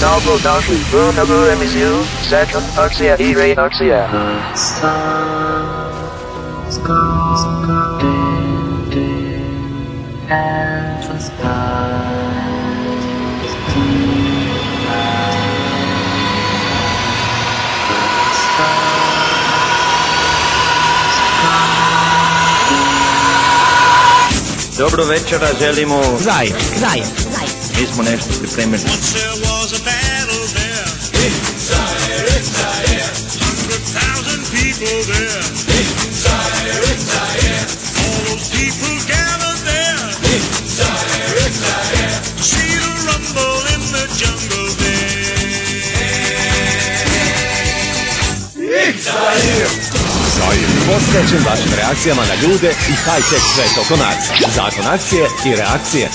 dobrodošli u novu emisiju Second akcija i reakcija. Dobro večera želimo. Zajem. Mi smo nešto pripremili. Posvećen vašim reakcijama na ljude i high-tech svet oko nas. Zakon akcije i reakcije.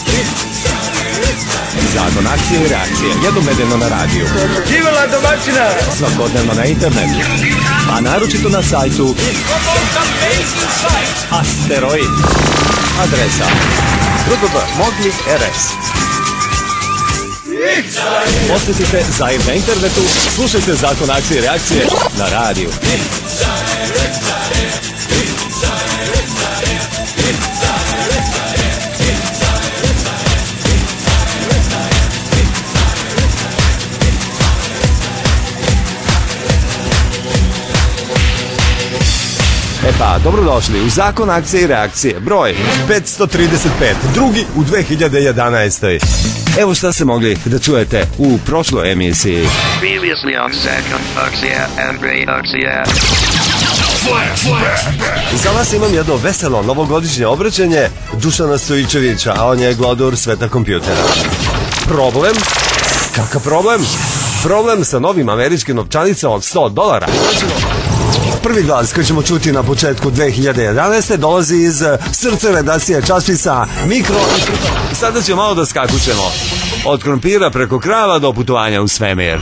Zakon akcije i reakcije. Jednom nedeljno na radiju. Živjela domaćina! Svakodnevno na internetu. A naročito na sajtu Asteroid. Adresa www.mogli.rs. Posjetite Zajem na internetu, slušajte Zakon akcije i reakcije na radiju. E pa, dobrodošli u Zakon akcije i reakcije, broj 535, drugi u 2011. Evo šta ste mogli da čujete u prošloj emisiji. Previously on Second akcija and reakcija. Za vas imam jedno veselo novogodišnje obraćanje Dušana Stojičevića, a on je glodur sveta kompjutera. Problem? Kakav problem? Problem sa novim američkim novčanicama od $100. Prvi glas koji ćemo čuti na početku 2011. dolazi iz srca redakcije časopisa Mikro i Pripa. Sada ćemo malo da skakućemo. Od krompira preko krava do putovanja u svemir.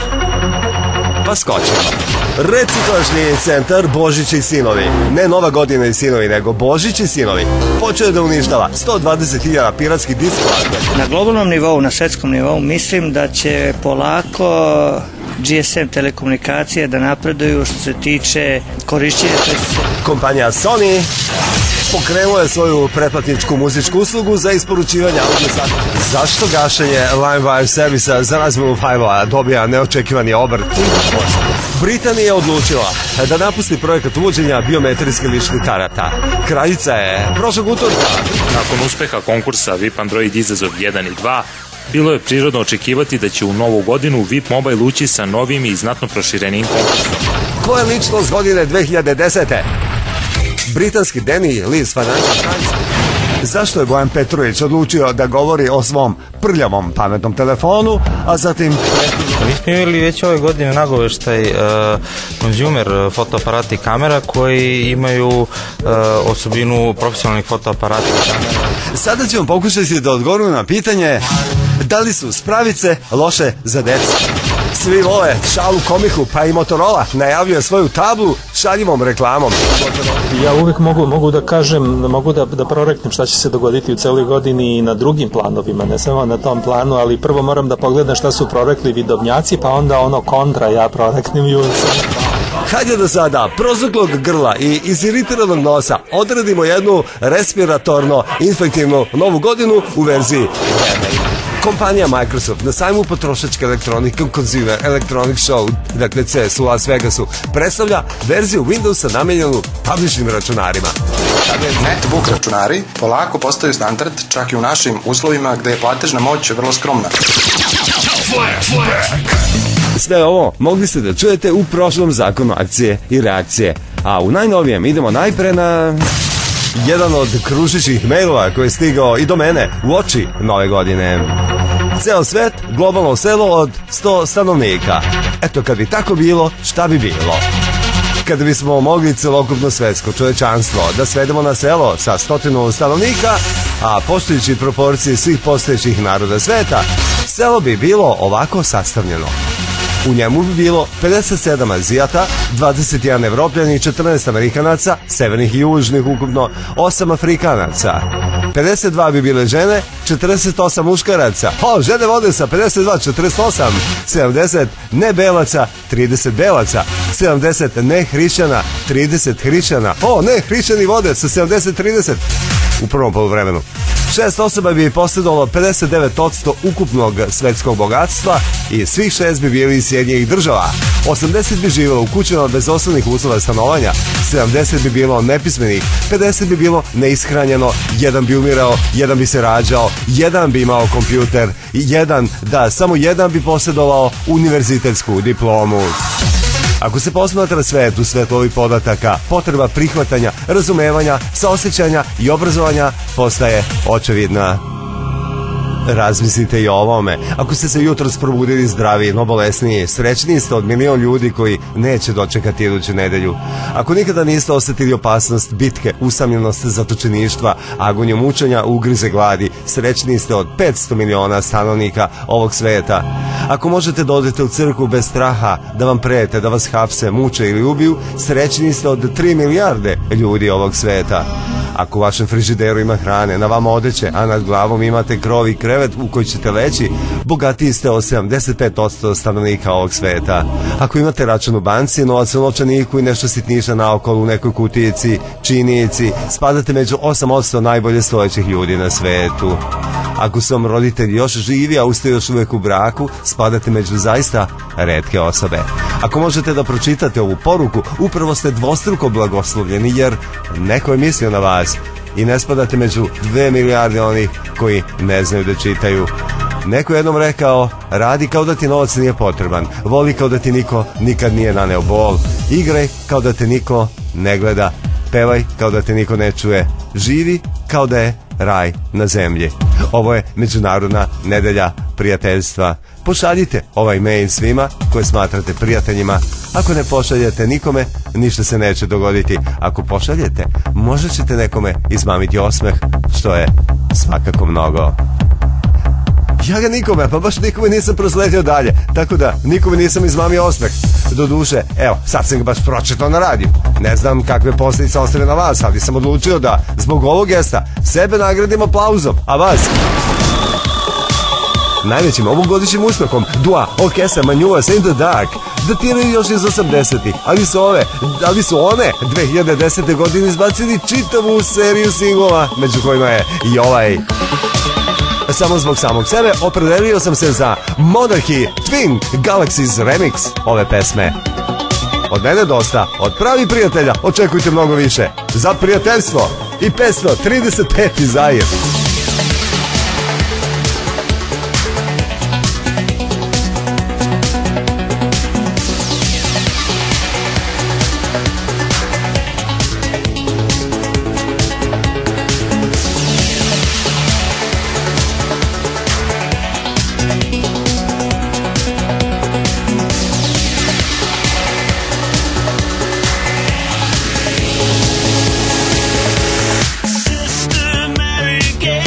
Pa skočimo. Reciklažni centar Božić i sinovi. Ne Nova godina i sinovi, nego Božić i sinovi. Počeo da uništava 120.000 piratskih diskova. Na globalnom nivou, na svetskom nivou, mislim da će polako GSM telekomunikacije da napreduju što se tiče korišćenja. Kompanija Sony pokrenula je svoju pretplatničku muzičku uslugu za isporučivanje audio sadržaja. Zašto gašenje LimeWire servisa za razmjenu fajlova dobija neočekivani obrt? Britanija je odlučila da napusti projekat uvođenja biometrijskih ličnih karata. Kraljica je prošlog utorka. Nakon uspeha konkursa VIP Android izazov 1 i 2, bilo je prirodno očekivati da će u novu godinu VIP Mobile ući sa novim i znatno proširenim konkursom. Ko je ličnost godine 2010. Britanski Danny Lees Financial Times. Zašto je Bojan Petrović odlučio da govori o svom prljavom pametnom telefonu, a zatim... Mi smo imali već ove godine nagoveštaj consumer fotoaparata i kamera koji imaju osobinu profesionalnih fotoaparata i kamera. Sada ćemo pokušati da odgovorimo na pitanje da li su spravice loše za decu. Svi vole šalu komiku, pa i Motorola najavljuje svoju tablu šaljivom reklamom. Ja uvijek mogu da kažem, mogu da proreknem šta će se dogoditi u celoj godini i na drugim planovima, ne samo na tom planu, ali prvo moram da pogledam šta su prorekli vidovnjaci, pa onda ono kontra ja proreknem i uvijek sam. Hajde da sada prozuklog grla i iziritiranog nosa odradimo jednu respiratorno infektivnu novu godinu u verziji. Kompanija Microsoft na sajmu potrošačke elektronike Consumer Electronic Show, dakle CES u Las Vegasu, predstavlja verziju Windowsa namijenjenu tabličnim računarima. Netbook računari polako postaju standard čak i u našim uslovima gde je platežna moć vrlo skromna. Sve ovo mogli ste da čujete u prošlom zakonu akcije i reakcije. A u najnovijem idemo najpre na jedan od kružićih mailova koji je stigao i do mene u oči nove godine. Ceo svet, globalno selo od 100 stanovnika. Eto, kad bi tako bilo, šta bi bilo? Kada bismo mogli celokupno svetsko čovečanstvo da svedemo na selo sa 100 stanovnika, a poštujući proporcije svih postojećih naroda sveta, selo bi bilo ovako sastavljeno. U njemu bi bilo 57 Azijata, 21 Evropljani i 14 Amerikanaca, severnih i južnih, ukupno 8 Afrikanaca. 52 bi bile žene, 48 muškaraca. Žene vode sa 52, 48, 70 nebelaca, 30 belaca, 70 nehrišćana, 30 hrišćana. Nehrišćani vode sa 70-30 u prvom poluvremenu. 6 osoba bi posjedovalo 59% ukupnog svetskog bogatstva i svih 6 bi bili iz Sjedinjenih država. 80 bi živjelo u kućama bez osnovnih uslova stanovanja, 70 bi bilo nepismenih, 50 bi bilo neishranjeno, jedan bi umirao, jedan bi se rađao, jedan bi imao kompjuter, samo jedan bi posjedovao univerzitetsku diplomu. Ako se posmatra svet u svetlu ovih podataka, potreba prihvatanja, razumevanja, saosećanja i obrazovanja postaje očevidna. Razmislite i o ovome. Ako ste se jutros probudili zdraviji, no bolesniji, srećniji ste od milion ljudi koji neće dočekati iduću nedelju. Ako nikada niste osetili opasnost bitke, usamljenost, zatočeništva, agoniju mučenja, ugrize gladi, srećniji ste od 500 miliona stanovnika ovog sveta. Ako možete da odete u crkvu bez straha, da vam prete, da vas hapse, muče ili ubiju, srećniji ste od 3 milijarde ljudi ovog sveta. Ako u vašem frižideru ima hrane, na vama odeće, a nad glavom imate krov i krevet u koji ćete leći, bogatiji ste od 75% stanovnika ovog sveta. Ako imate račun u banci, novac u novčaniku i nešto sitniša naokolo u nekoj kutijici, činijici, spadate među 8% najbolje stojećih ljudi na svetu. Ako su vam roditelji još živi, a uste još uvijek u braku, spadate među zaista retke osobe. Ako možete da pročitate ovu poruku, upravo ste dvostruko blagoslovljeni jer neko je mislio na vas i ne spadate među 2 milijarde onih koji ne znaju da čitaju. Neko je jednom rekao, radi kao da ti novac nije potreban, voli kao da ti niko nikad nije naneo bol, igraj kao da te niko ne gleda, pevaj kao da te niko ne čuje, živi kao da je raj na zemlji. Ovo je Međunarodna nedelja prijateljstva. Pošaljite ovaj mail svima koje smatrate prijateljima. Ako ne pošaljete nikome, ništa se neće dogoditi. Ako pošaljete, možda ćete nekome izmamiti osmeh, što je svakako mnogo. Ja ga nikome, pa baš nikome nisam prosletio dalje, tako da nikome nisam izmamio osmeh. Doduše, evo, sad sam ga baš pročitao na radiju. Ne znam kakve posljedice ostave na vas, ali sam odlučio da zbog ovog gesta sebe nagradim aplauzom, a vas najvećim ovogodišnjim uspehom Dua, Orkestra Manjuas in the Dark datiraju još iz 80-ih, ali su one 2010. godine izbacili čitavu seriju singlova, među kojima je i ovaj. Samo zbog samog sebe opredelio sam se za Monarchy Twin Galaxies remix ove pesme. Od mene dosta, od pravih prijatelja očekujte mnogo više. Za prijateljstvo i 535. Zair. Sister Mary gave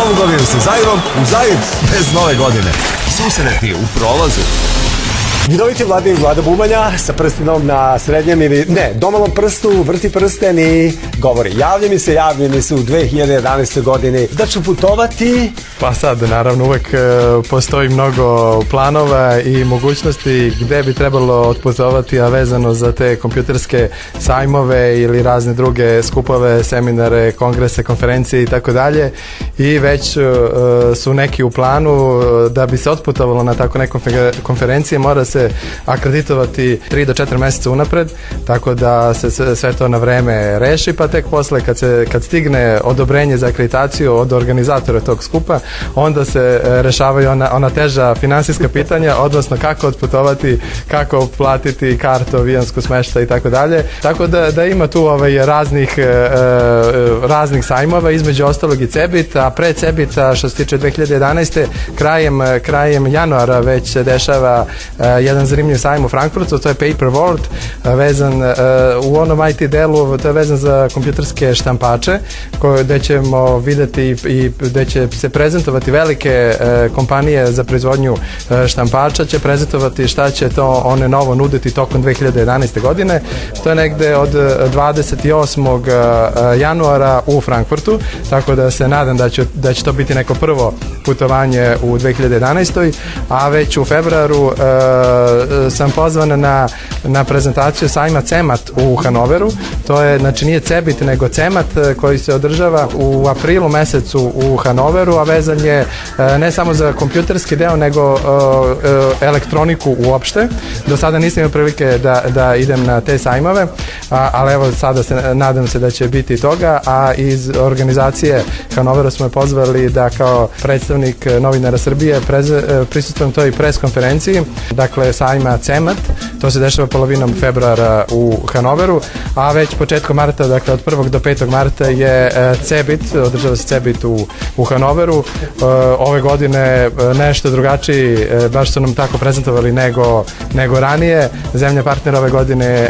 novu godinu sa Zairom u Zair bez nove godine. Susretni u prolazu. Vidoviti Vlada Bumanja sa prstinom na srednjem ili ne, domalom prstu, vrti prsten i govori javlja mi se u 2011. godini da ću putovati. Pa sad, naravno, uvek postoji mnogo planova i mogućnosti gde bi trebalo otputovati, a vezano za te kompjuterske sajmove ili razne druge skupove, seminare, kongrese, konferencije i tako dalje. I već su neki u planu da bi se otputovalo na tako neke konferencije, mora se akreditovati 3 do 4 meseca unapred, tako da se sve to na vreme reši, pa tek posle kad stigne odobrenje za akreditaciju od organizatora tog skupa, onda se rešavaju ona teža finansijska pitanja, odnosno kako otputovati, kako platiti kartu, avionsku smešta i tako dalje. Tako da ima tu raznih sajmova, između ostalog i CeBIT, a pre CeBIT-a što se tiče 2011. krajem januara već se dešava jedan zanimljiv sajam u Frankfurtu, to je Paper World, vezan u onom IT delu, to je vezan za kompjuterske štampače, gde ćemo videti i gde će se prezentovati velike kompanije za proizvodnju štampača, će prezentovati šta će to one novo nuditi tokom 2011. godine. To je negde od 28. januara u Frankfurtu, tako da se nadam da će to biti neko prvo putovanje u 2011. A već u februaru sam pozvan na prezentaciju sajma CeMAT u Hanoveru. To je, znači nije CeBIT nego CeMAT koji se održava u aprilu mesecu u Hanoveru, a vezan je ne samo za kompjuterski deo nego elektroniku uopšte. Do sada nisam imao prilike da idem na te sajmove, ali evo sada nadam se da će biti toga, a iz organizacije Hanovera smo je pozvali da kao predstavnik novinara Srbije prisustvujem toj pres konferenciji, dakle sajma CeMAT, to se dešava polovinom februara u Hanoveru, a već početkom marta, dakle od 1. do 5. marta je CeBIT, održava se CeBIT u Hanoveru. Ove godine nešto drugačiji, baš su nam tako prezentovali nego ranije. Zemlja partnera ove godine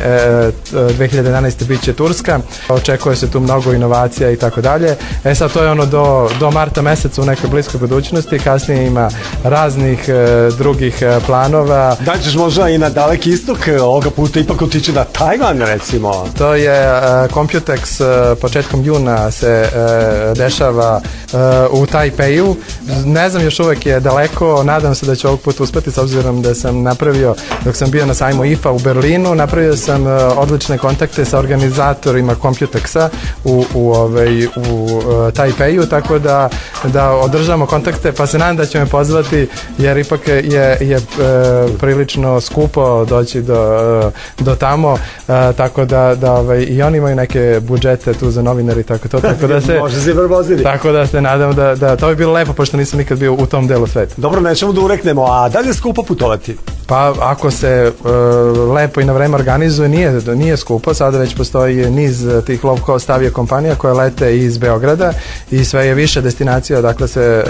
2011. bit će Turska, očekuje se tu mnogo inovacija i tako dalje. Sad to je ono do marta meseca u nekoj bliskoj budućnosti, kasnije ima raznih drugih planova. Da ćeš možda i na daleki istok, ovoga puta ipak otići na Tajvan recimo. To je Computex, početkom juna se dešava u Tajpeju. Ne znam, još uvek je daleko, nadam se da ću ovog puta uspeti s obzirom da sam napravio, dok sam bio na sajmu IFA u Berlinu, napravio sam odlične kontakte sa organizatorima Computexa u Tajpeju, tako da održamo kontakte, pa se nadam da će me pozvati, jer ipak je prilično skupo doći do tamo, tako da i oni imaju neke budžete tu za novinari, tako da se može se verboziti. Tako da se nadam da to bi bilo lepo, pošto nisam nikad bio u tom delu sveta. Dobro, nećemo da ureknemo, a da li je skupo putovati? Pa ako se lepo i na vreme organizuje, nije skupo. Sada već postoji niz tih low cost avio kompanija koje lete iz Beograda i sve je više destinacija, dakle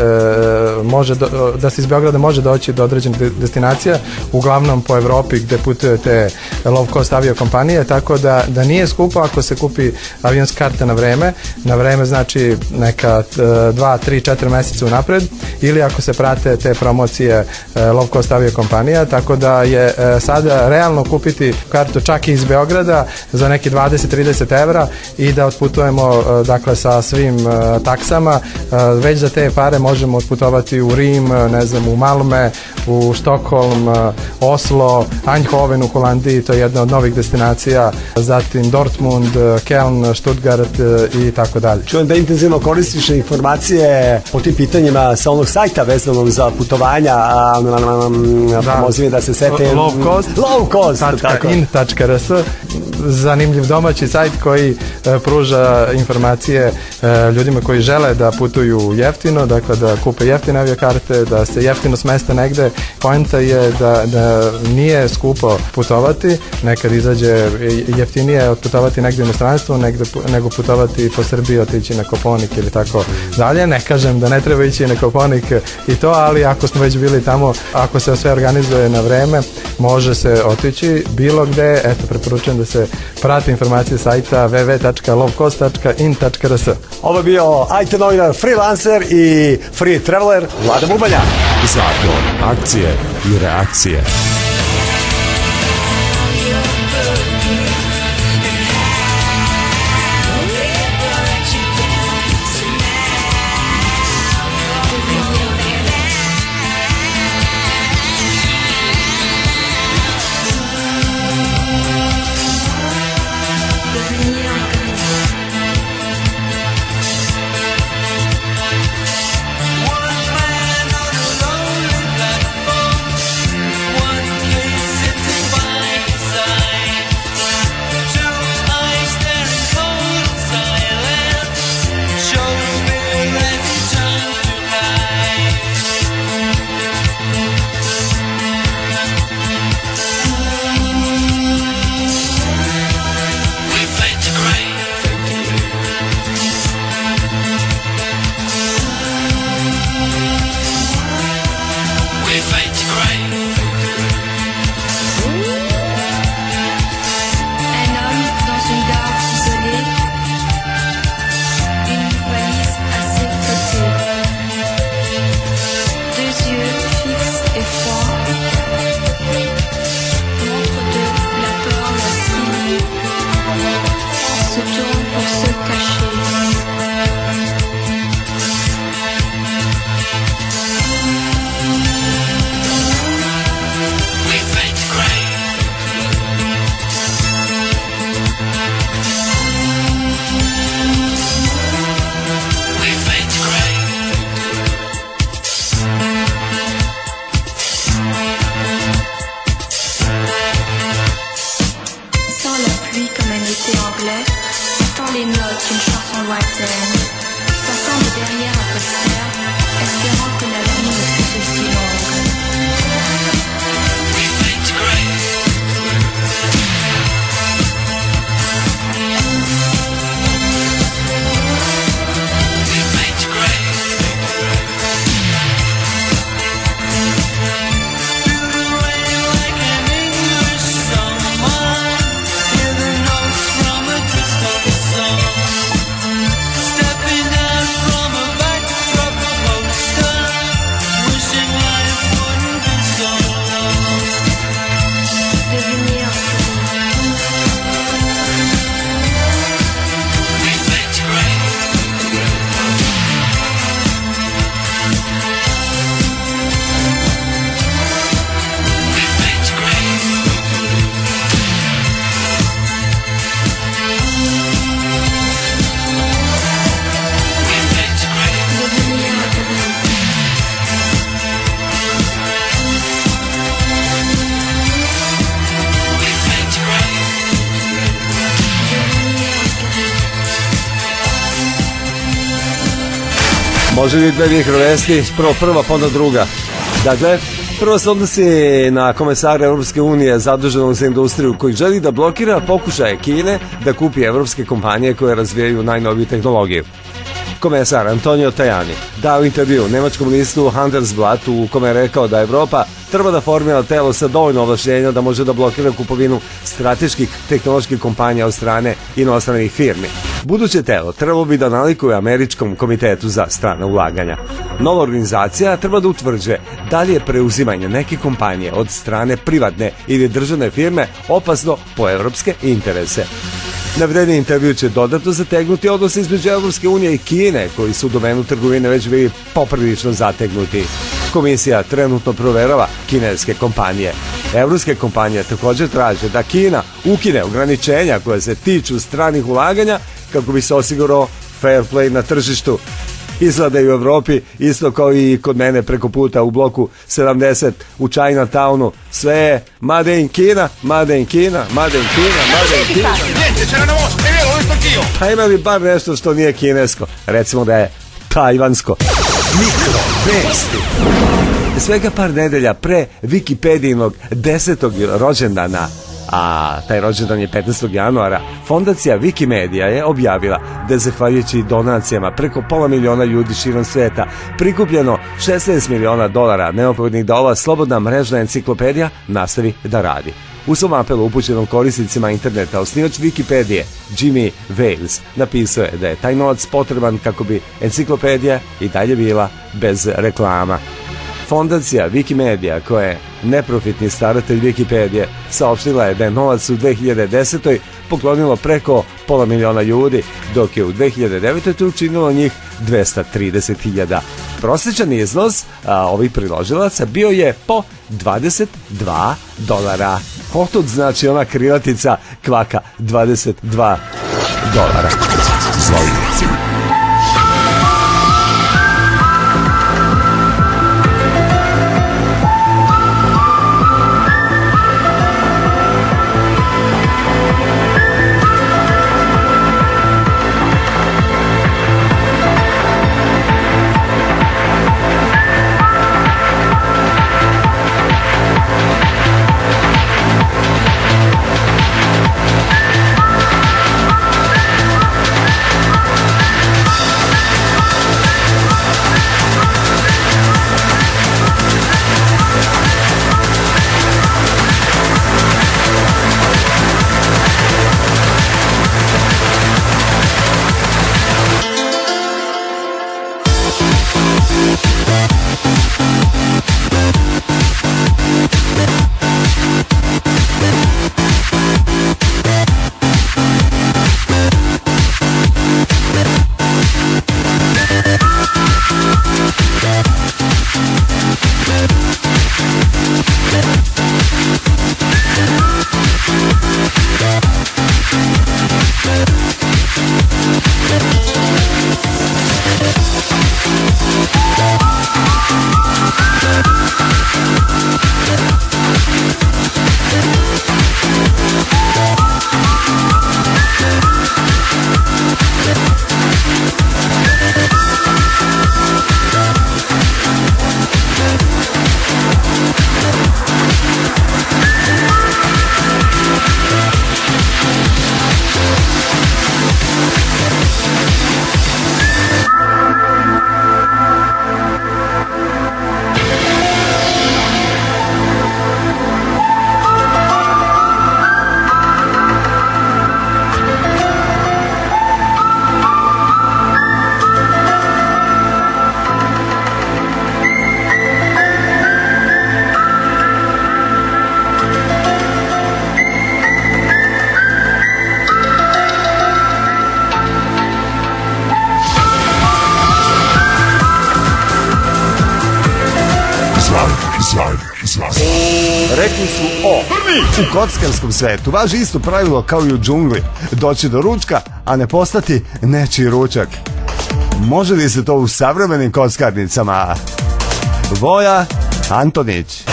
da se iz Beograda može doći do određenih destinacija, uglavnom po Evropi gde putuju te low cost avio kompanije, tako da nije skupo ako se kupi avionska karta na vreme znači neka 2, 3, 4 meseca unapred, ili ako se prate te promocije low cost avio kompanija, tako da je sada realno kupiti kartu čak i iz Beograda za neki 20-30 evra i da otputujemo dakle sa svim taksama. Već za te pare možemo otputovati u Rim, ne znam, u Malme, u Štokholm, Oslo, Eindhoven u Holandiji, to je jedna od novih destinacija, zatim Dortmund, Keln, Stuttgart i tako dalje. Čujem da intenzivno koristiš informacije o tim pitanjima sa onog sajta vezanog za putovanja, pomozi mi da se sete lowcost.in.rs, zanimljiv domaći sajt koji pruža informacije ljudima koji žele da putuju jeftino, dakle da kupe jeftine aviokarte, da se jeftino smeste negde. Poenta je da nije skupo putovati, nekad izađe jeftinije otputovati negde u inostranstvu nego putovati po Srbiji, otići na Koponik ili tako dalje. Ne kažem da ne treba ići na Koponik i to, ali ako smo već bili tamo, ako se sve organizuje na vreme, može se otići bilo gde. Eto, preporučujem da se prate informacije sajta www.lovcost.in.rs. Ovo je bio IT novinar, freelancer i free traveler Vlada Bubanja. Zakon, akcije i reakcije. Može li dve mikrovesti? Prvo prva, pa onda druga. Dakle, prvo se odnosi na komesara Evropske unije zaduženog za industriju koji želi da blokira pokušaje Kine da kupi evropske kompanije koje razvijaju najnoviju tehnologiju. Komesar Antonio Tajani dao intervju nemačkom listu Handelsblatt u kome je rekao da Evropa treba da formira telo sa dovoljno ovlašćenja da može da blokira kupovinu strateških tehnoloških kompanija od strane inostranih firmi. Buduće telo trebalo bi da nalikuje Američkom komitetu za strana ulaganja. Nova organizacija treba da utvrđuje da li je preuzimanje neke kompanije od strane privatne ili državne firme opasno po evropske interese. Navedeni intervju će dodatno zategnuti odnose između Evropske unije i Kine, koji su u domenu trgovine već bili poprilično zategnuti. Komisija trenutno proverava kineske kompanije. Evropske kompanije također traže da Kina ukine ograničenja koje se tiču stranih ulaganja kako bi se osigurao fair play na tržištu. Izgleda i u Evropi, isto kao i kod mene preko puta u bloku 70 u Chinatownu, sve je made in Kina, made in Kina, made in Kina, made in Kina. A ima li bar nešto što nije kinesko? Recimo da je tajvansko. Mikrovesti. Svega par nedelja pre Wikipedijinog 10. rođendana a taj rođendan je 15. januara, fondacija Wikimedia je objavila da je zahvaljujući donacijama preko pola miliona ljudi širom sveta prikupljeno $16 miliona neophodnih da ova slobodna mrežna enciklopedija nastavi da radi. U svom apelu upućenom korisnicima interneta, osnivač Wikipedije, Jimmy Wales, napisao je da je taj novac potreban kako bi enciklopedija i dalje bila bez reklama. Fondacija Wikimedia, koja je neprofitni staratelj Wikipedije, saopštila je da je novac u 2010. poklonilo preko pola miliona ljudi, dok je u 2009. to učinilo njih 230.000. Prosječan iznos ovih priložilaca bio je po $22. Otud znači ona krilatica kvaka $22. Zlovici. Rekli su u kockarskom svetu važi isto pravilo kao i u džungli, doći do ručka, a ne postati nečiji ručak. Može li se to u savremenim kockarnicama? Voja Antonić.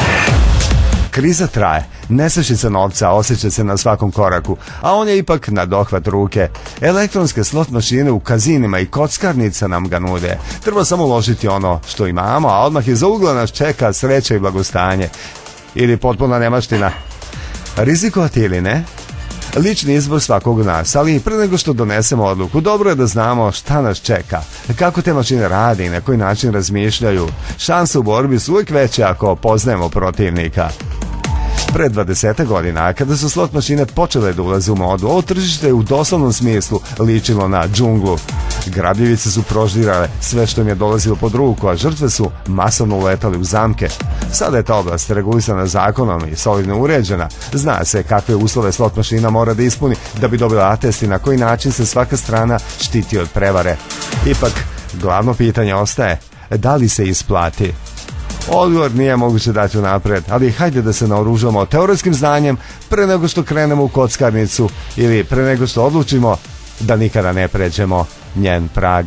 Kriza traje, nestašica novca osjeća se na svakom koraku, a on je ipak na dohvat ruke. Elektronske slot mašine u kazinima i kockarnica nam ga nude. Treba samo uložiti ono što imamo, a odmah iza ugla nas čeka sreća i blagostanje. Ili potpuna nemaština. Rizikovati ili ne? Lični izbor svakog nas, ali pre nego što donesemo odluku, dobro je da znamo šta nas čeka, kako te mašine rade i na koji način razmišljaju. Šanse u borbi su uvijek veće ako poznajemo protivnika. Pre 20 godina, kada su slot mašine počele da ulaze u modu, ovo tržište je u doslovnom smislu ličilo na džunglu. Grabljivice su proždirale sve što im je dolazilo pod ruku, a žrtve su masovno uletali u zamke. Sada je ta oblast regulisana zakonom i solidno uređena. Zna se kakve uslove slot mašina mora da ispuni da bi dobila atest i na koji način se svaka strana štiti od prevare. Ipak, glavno pitanje ostaje, da li se isplati? Odgovor nije moguće dati unapred, ali hajde da se naoružamo teoretskim znanjem pre nego što krenemo u kockarnicu ili pre nego što odlučimo da nikada ne pređemo njen prag.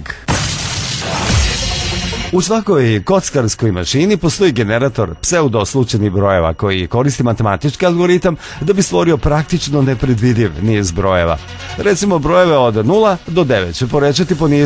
U svakoj kockarskoj mašini postoji generator pseudoslučajnih brojeva koji koristi matematički algoritam da bi stvorio praktično nepredvidiv niz brojeva. Recimo brojeve od 0 do 9 će poređati po nizu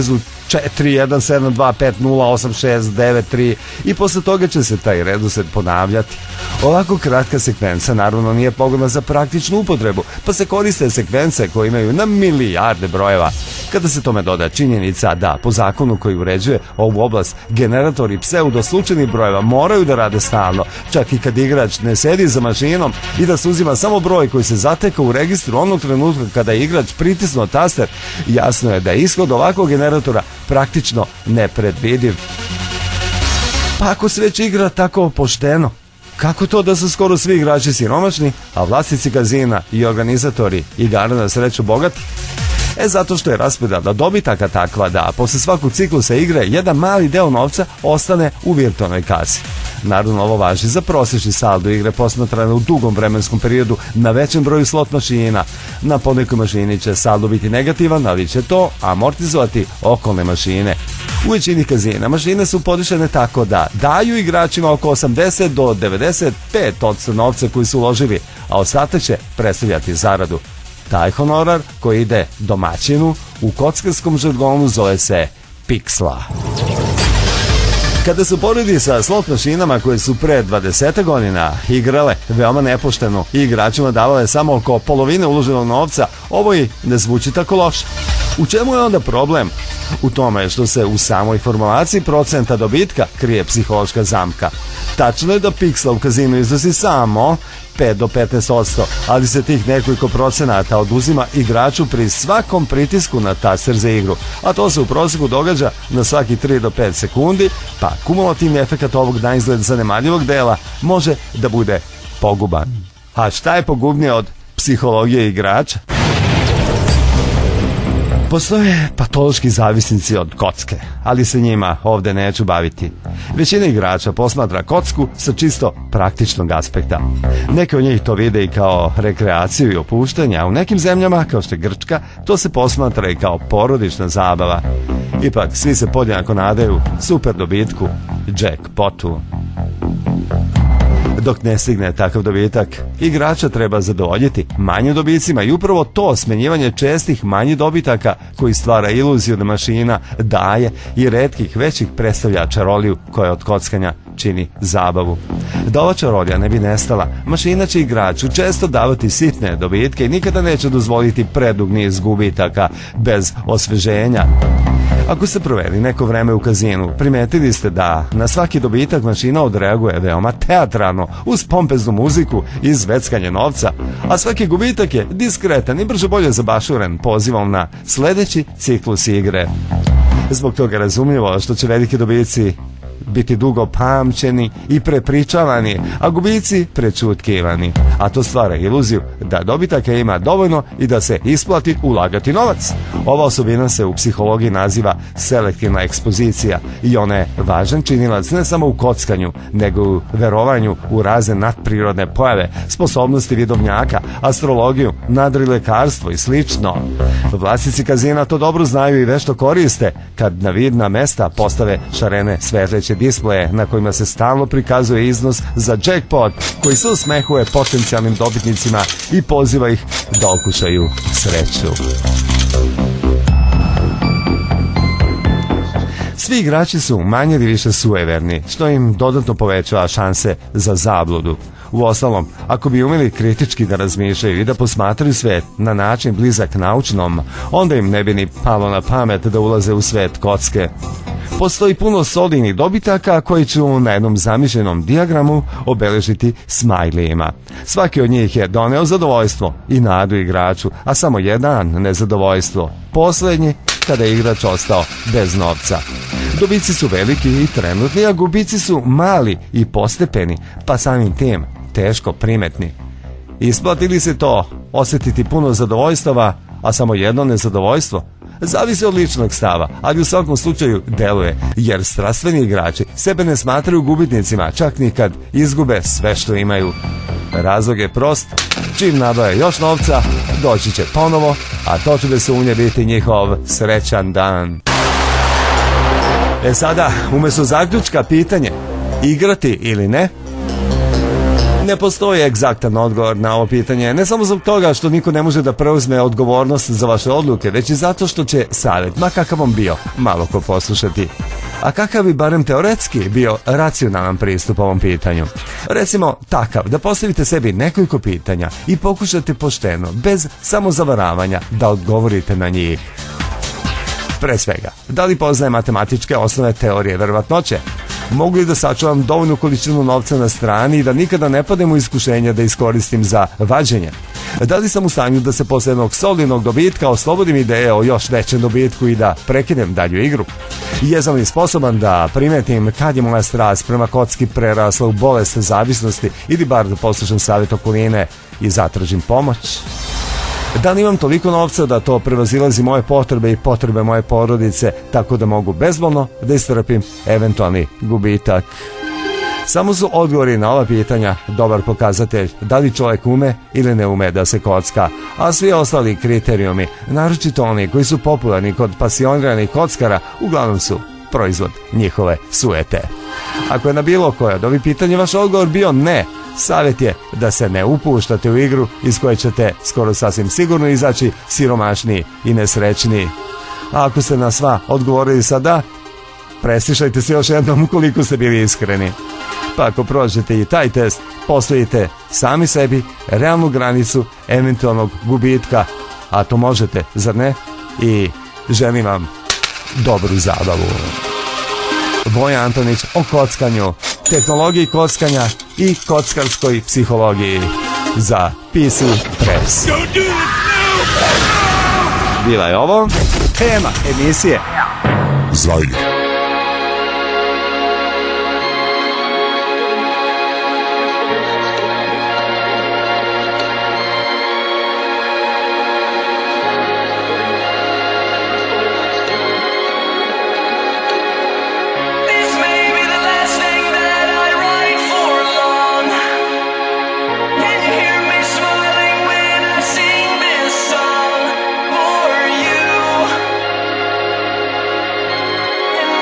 4-1-7-2-5-0-8-6-9-3 i posle toga će se taj redosled ponavljati. Ovako kratka sekvenca naravno nije pogodna za praktičnu upotrebu, pa se koriste sekvence koje imaju na milijarde brojeva. Kada se tome doda činjenica da po zakonu koji uređuje ovu oblast generatori pseudoslučajnih brojeva moraju da rade stalno, čak i kad igrač ne sedi za mašinom, i da se uzima samo broj koji se zateka u registru onog trenutka kada je igrač pritisnuo taster, jasno je da je ishod ovakvog generatora praktično nepredvidiv. Pa ako se već igra tako pošteno, kako to da su skoro svi igrači siromašni, a vlasnici kazina i organizatori igara na sreću bogati? Zato što je raspodela dobitaka takva da posle svakog ciklusa igre jedan mali deo novca ostane u virtualnoj kasi. Naravno, ovo važi za prosječni saldo igre posmatrane u dugom vremenskom periodu na većem broju slot mašina. Na ponekoj mašini će saldo biti negativan, ali će to amortizovati okolne mašine. U većini kazina mašine su podišene tako da daju igračima oko 80 do 95% novca koji su uložili, a ostatak će predstavljati zaradu. Taj honorar koji ide domaćinu u kockarskom žargonu zove se piksla. Kada se poredi sa slot mašinama koje su pre 20 godina igrale veoma nepošteno i igračima davale samo oko polovine uloženog novca, ovo i ne zvuči tako loše. U čemu je onda problem? U tome što se u samoj formulaciji procenta dobitka krije psihološka zamka. Tačno je da piksla u kazinu iznosi samo 5 do 15%, ali se tih nekoliko procenata oduzima igraču pri svakom pritisku na taster za igru, a to se u prosjeku događa na svaki 3 do 5 sekundi, pa kumulativni efekat ovog naizgled zanemarljivog dela može da bude poguban. A šta je pogubnije od psihologije igrača? Postoje patološki zavisnici od kocke, ali se njima ovde neću baviti. Većina igrača posmatra kocku sa čisto praktičnog aspekta. Neke od njih to vide i kao rekreaciju i opuštanje, a u nekim zemljama, kao što je Grčka, to se posmatra i kao porodična zabava. Ipak, svi se podjednako nadaju super dobitku, jackpotu. Dok ne stigne takav dobitak, igrača treba zadovoljiti manjim dobicima i upravo to smenjivanje čestih manjih dobitaka koji stvara iluziju da mašina daje i retkih većih predstavlja čaroliju koja od kockanja čini zabavu. Da ova čarolija ne bi nestala, mašina će igraču često davati sitne dobitke i nikada neće dozvoliti predug niz gubitaka bez osveženja. Ako ste proveli neko vreme u kazinu, primetili ste da na svaki dobitak mašina odreaguje veoma teatralno uz pompeznu muziku i zveckanje novca, a svaki gubitak je diskretan i brže bolje zabašuren pozivom na sledeći ciklus igre. Zbog toga razumljivo što će veliki dobici biti dugo pamćeni i prepričavani, a gubici prečutkivani. A to stvara iluziju da dobitaka ima dovoljno i da se isplati ulagati novac. Ova osobina se u psihologiji naziva selektivna ekspozicija i ona je važan činilac ne samo u kockanju, nego u verovanju u razne nadprirodne pojave, sposobnosti vidovnjaka, astrologiju, nadrilekarstvo i slično. Vlasnici kazina to dobro znaju i vešto koriste kad na vidna mesta postave šarene svetleće displeje na kojima se stalno prikazuje iznos za jackpot koji se usmehuje potencijalnim dobitnicima i poziva ih da okušaju sreću. Svi igrači su manje ili više sueverni, što im dodatno povećava šanse za zabludu. Uostalom, ako bi umeli kritički da razmišljaju i da posmatraju svet na način blizak naučnom, onda im ne bi ni palo na pamet da ulaze u svet kocke. Postoji puno solidnih dobitaka koji ću na jednom zamišljenom dijagramu obeležiti smajlijima. Svaki od njih je doneo zadovoljstvo i nadu igraču, a samo jedan nezadovoljstvo. Poslednji kada je igrač ostao bez novca. Dobici su veliki i trenutni, a gubici su mali i postepeni, pa samim tim teško primetni. Isplati li se to osjetiti puno zadovoljstava, a samo jedno nezadovoljstvo? Zavisi od ličnog stava, ali u svakom slučaju deluje, jer strastveni igrači sebe ne smatraju gubitnicima, čak ni kad izgube sve što imaju. Razlog je prost, čim nabave još novca, doći će ponovo, a to će da se u nje biti njihov srećan dan. Sada, umjesto zaključka pitanje, igrati ili ne? Ne postoji egzaktan odgovor na ovo pitanje, ne samo zbog toga što niko ne može da preuzme odgovornost za vaše odluke, već i zato što će savjet, ma kakav on bio, malo ko poslušati. A kakav bi barem teoretski bio racionalan pristup ovom pitanju? Recimo takav, da postavite sebi nekoliko pitanja i pokušate pošteno, bez samozavaravanja, da odgovorite na njih. Pre svega, da li poznaje matematičke osnove teorije verovatnoće? Mogu li da sačuvam dovoljnu količinu novca na strani i da nikada ne padem u iskušenje da iskoristim za vađenje? Da li sam u stanju da se posle jednog solidnog dobitka oslobodim ideje o još većem dobitku i da prekinem dalju igru? Jesam li sposoban da primetim kad je moja strast prema kocki prerasla u bolest zavisnosti ili bar da poslušam savjet okoline i zatražim pomoć? Da li imam toliko novca da to prevazilazi moje potrebe i potrebe moje porodice, tako da mogu bezbolno da istrpim eventualni gubitak? Samo su odgovori na ova pitanja dobar pokazatelj da li čovjek ume ili ne ume da se kocka, a svi ostali kriterijumi, naročito oni koji su popularni kod pasioniranih kockara, uglavnom su proizvod njihove sujete. Ako je na bilo koje od ovih pitanja vaš odgovor bio ne, savjet je da se ne upuštate u igru iz koje ćete skoro sasvim sigurno izaći siromašniji i nesrećniji. A ako ste na sva odgovorili sa da, preslišajte se još jednom ukoliko ste bili iskreni. Pa ako prođete i taj test, postavite sami sebi realnu granicu eventualnog gubitka, a to možete, zar ne? I želim vam dobru zabavu. Voja Antonić o kockanju, tehnologiji kockanja i kockarskoj psihologiji za PC Press. Bila je ovo tema emisije Zajde. And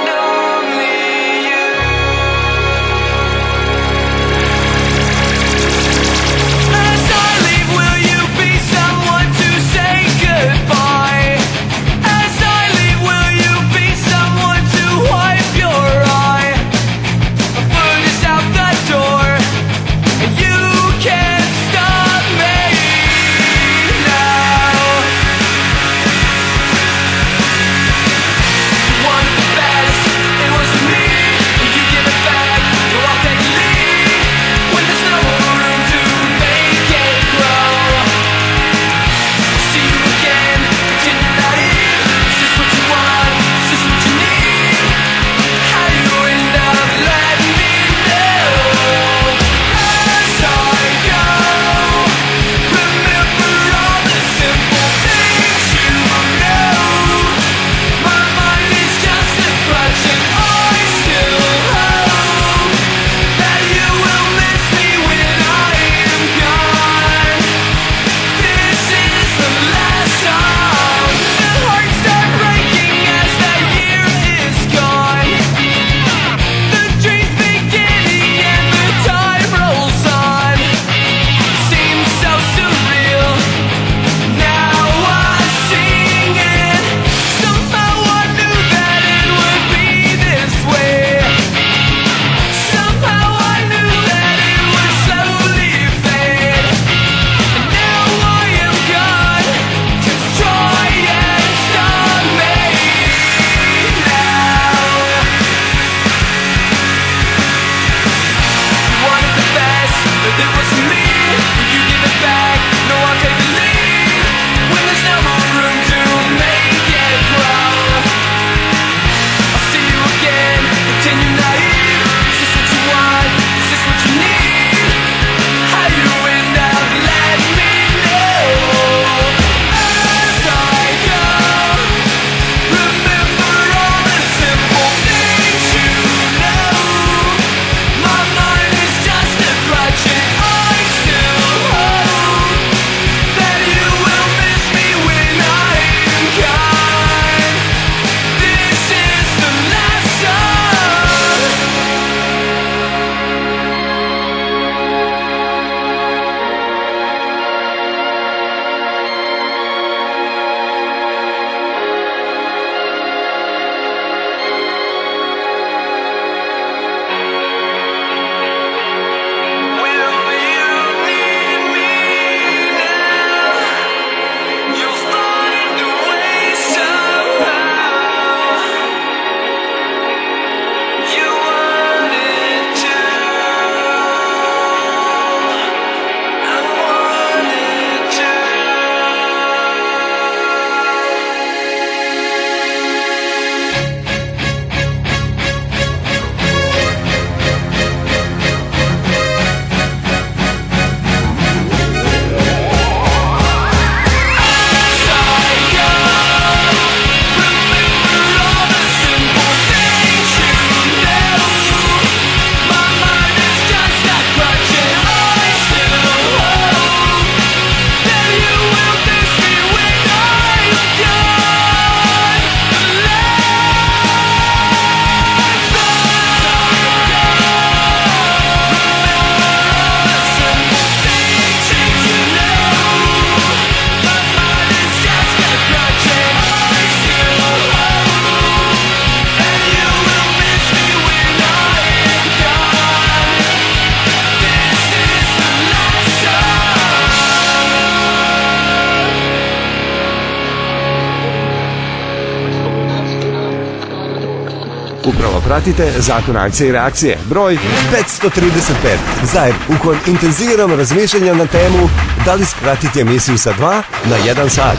Upravo pratite Zakon akcije i reakcije, broj 535. Zajedno u kojem intenziviramo razmišljanja na temu da li skratiti emisiju sa 2 na 1 sat.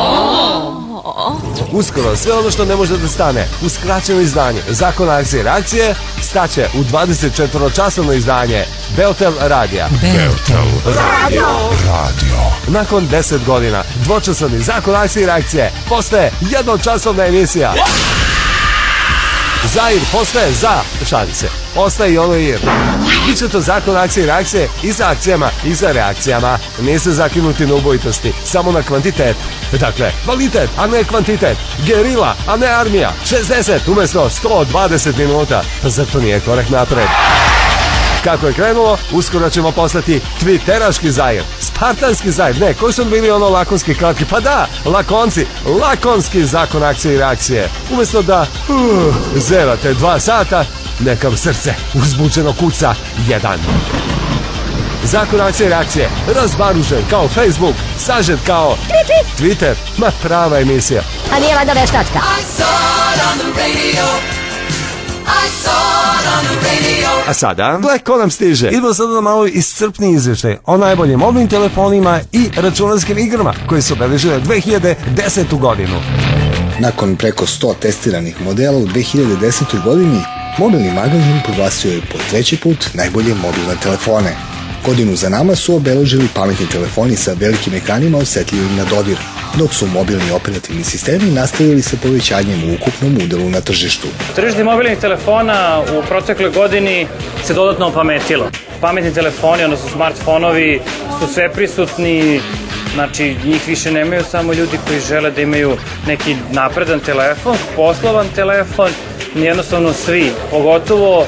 Uskoro sve ono što ne može da stane u skraćeno izdanje Zakon akcije i reakcije staće u 24-časovno izdanje Beotel radija. Beotel radio. Nakon 10 godina dvočasovni Zakon akcije i reakcije postaje jednočasovna emisija. Zair postaje za šalice. Ostaje i ono ir. Biće to Zakon akcije i reakcije i za akcijama i za reakcijama. Niste zakinuti na ubojitosti, samo na kvantitet. Dakle, kvalitet, a ne kvantitet. Gerila, a ne armija. 60 umjesto 120 minuta. Zar to nije korek napred? Kako je krenulo, uskoro ćemo postati twitteraški Zair, spartanski Zair, ne, koji su bili ono lakonski kratki, pa da, lakonski Zakon akcije i reakcije. Umjesto da zevate 2 sata, neka srce uzbuđeno kuca 1. Zakon akcije i reakcije, razbaružen kao Facebook, sažet kao Twitter, ma prava emisija. A nije valjda veštačka. A sada, gle ko nam stiže. Idemo sada na malo iscrpni izvještaj o najboljim mobilnim telefonima i računarskim igrama koji su obeležile 2010. godinu. Nakon preko 100 testiranih modela u 2010. godini, mobilni magazin proglasio je po 3. put najbolje mobilne telefone. Godinu za nama su obeležili pametni telefoni sa velikim ekranima osjetljivim na dodir, dok su mobilni operativni sistemi nastavili sa povećanjem u ukupnom udelu na tržištu. Tržište mobilnih telefona u protekloj godini se dodatno opametilo. Pametni telefoni, odnosno smartfonovi, su sve prisutni, znači njih više nemaju samo ljudi koji žele da imaju neki napredan telefon, poslovan telefon, jednostavno svi, pogotovo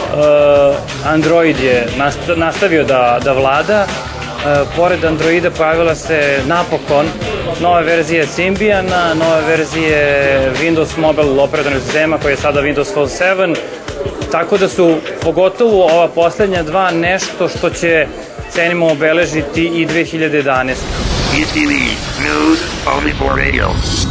Android je nastavio da vlada. Pored Androida pojavila se napokon nove verzije Symbiana, nove verzije Windows Mobile operativnog sistema koji je sada Windows Phone 7, tako da su pogotovo ova posljednja dva nešto što će, cenimo, obeležiti i 2011. ETV News only for radio.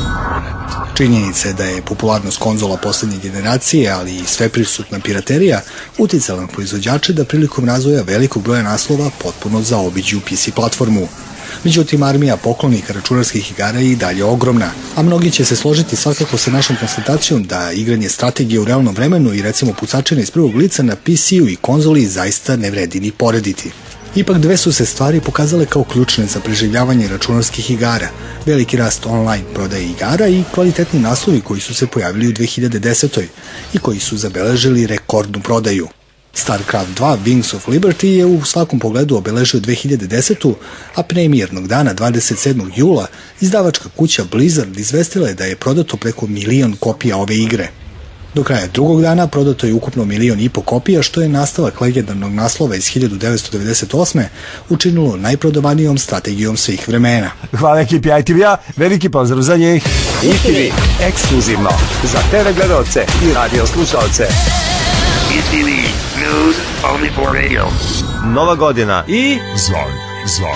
Činjenica je da je popularnost konzola posljednje generacije, ali i sveprisutna piraterija, uticala na proizvođače da prilikom razvoja velikog broja naslova potpuno zaobiđu PC platformu. Međutim, armija poklonika računarskih igara je i dalje ogromna, a mnogi će se složiti svakako sa našom konstatacijom da igranje strategije u realnom vremenu i recimo pucačenje iz prvog lica na PC-u i konzoli zaista ne vredi ni porediti. Ipak dve su se stvari pokazale kao ključne za preživljavanje računarskih igara, veliki rast online prodaje igara i kvalitetni naslovi koji su se pojavili u 2010. i koji su zabeležili rekordnu prodaju. StarCraft 2 Wings of Liberty je u svakom pogledu obeležio 2010. a premijernog dana 27. jula izdavačka kuća Blizzard izvestila je da je prodato preko 1 milion kopija ove igre. Do kraja drugog dana prodato je ukupno 1,5 miliona kopija, što je nastavak legendarnog naslova iz 1998. učinilo najprodavanijom strategijom svih vremena. Hvala ekipi ITV-a, veliki pozdrav za njih. ITV, ekskluzivno za TV gledalce i radio slušalce. ETV News only for radio. Nova godina i Zair.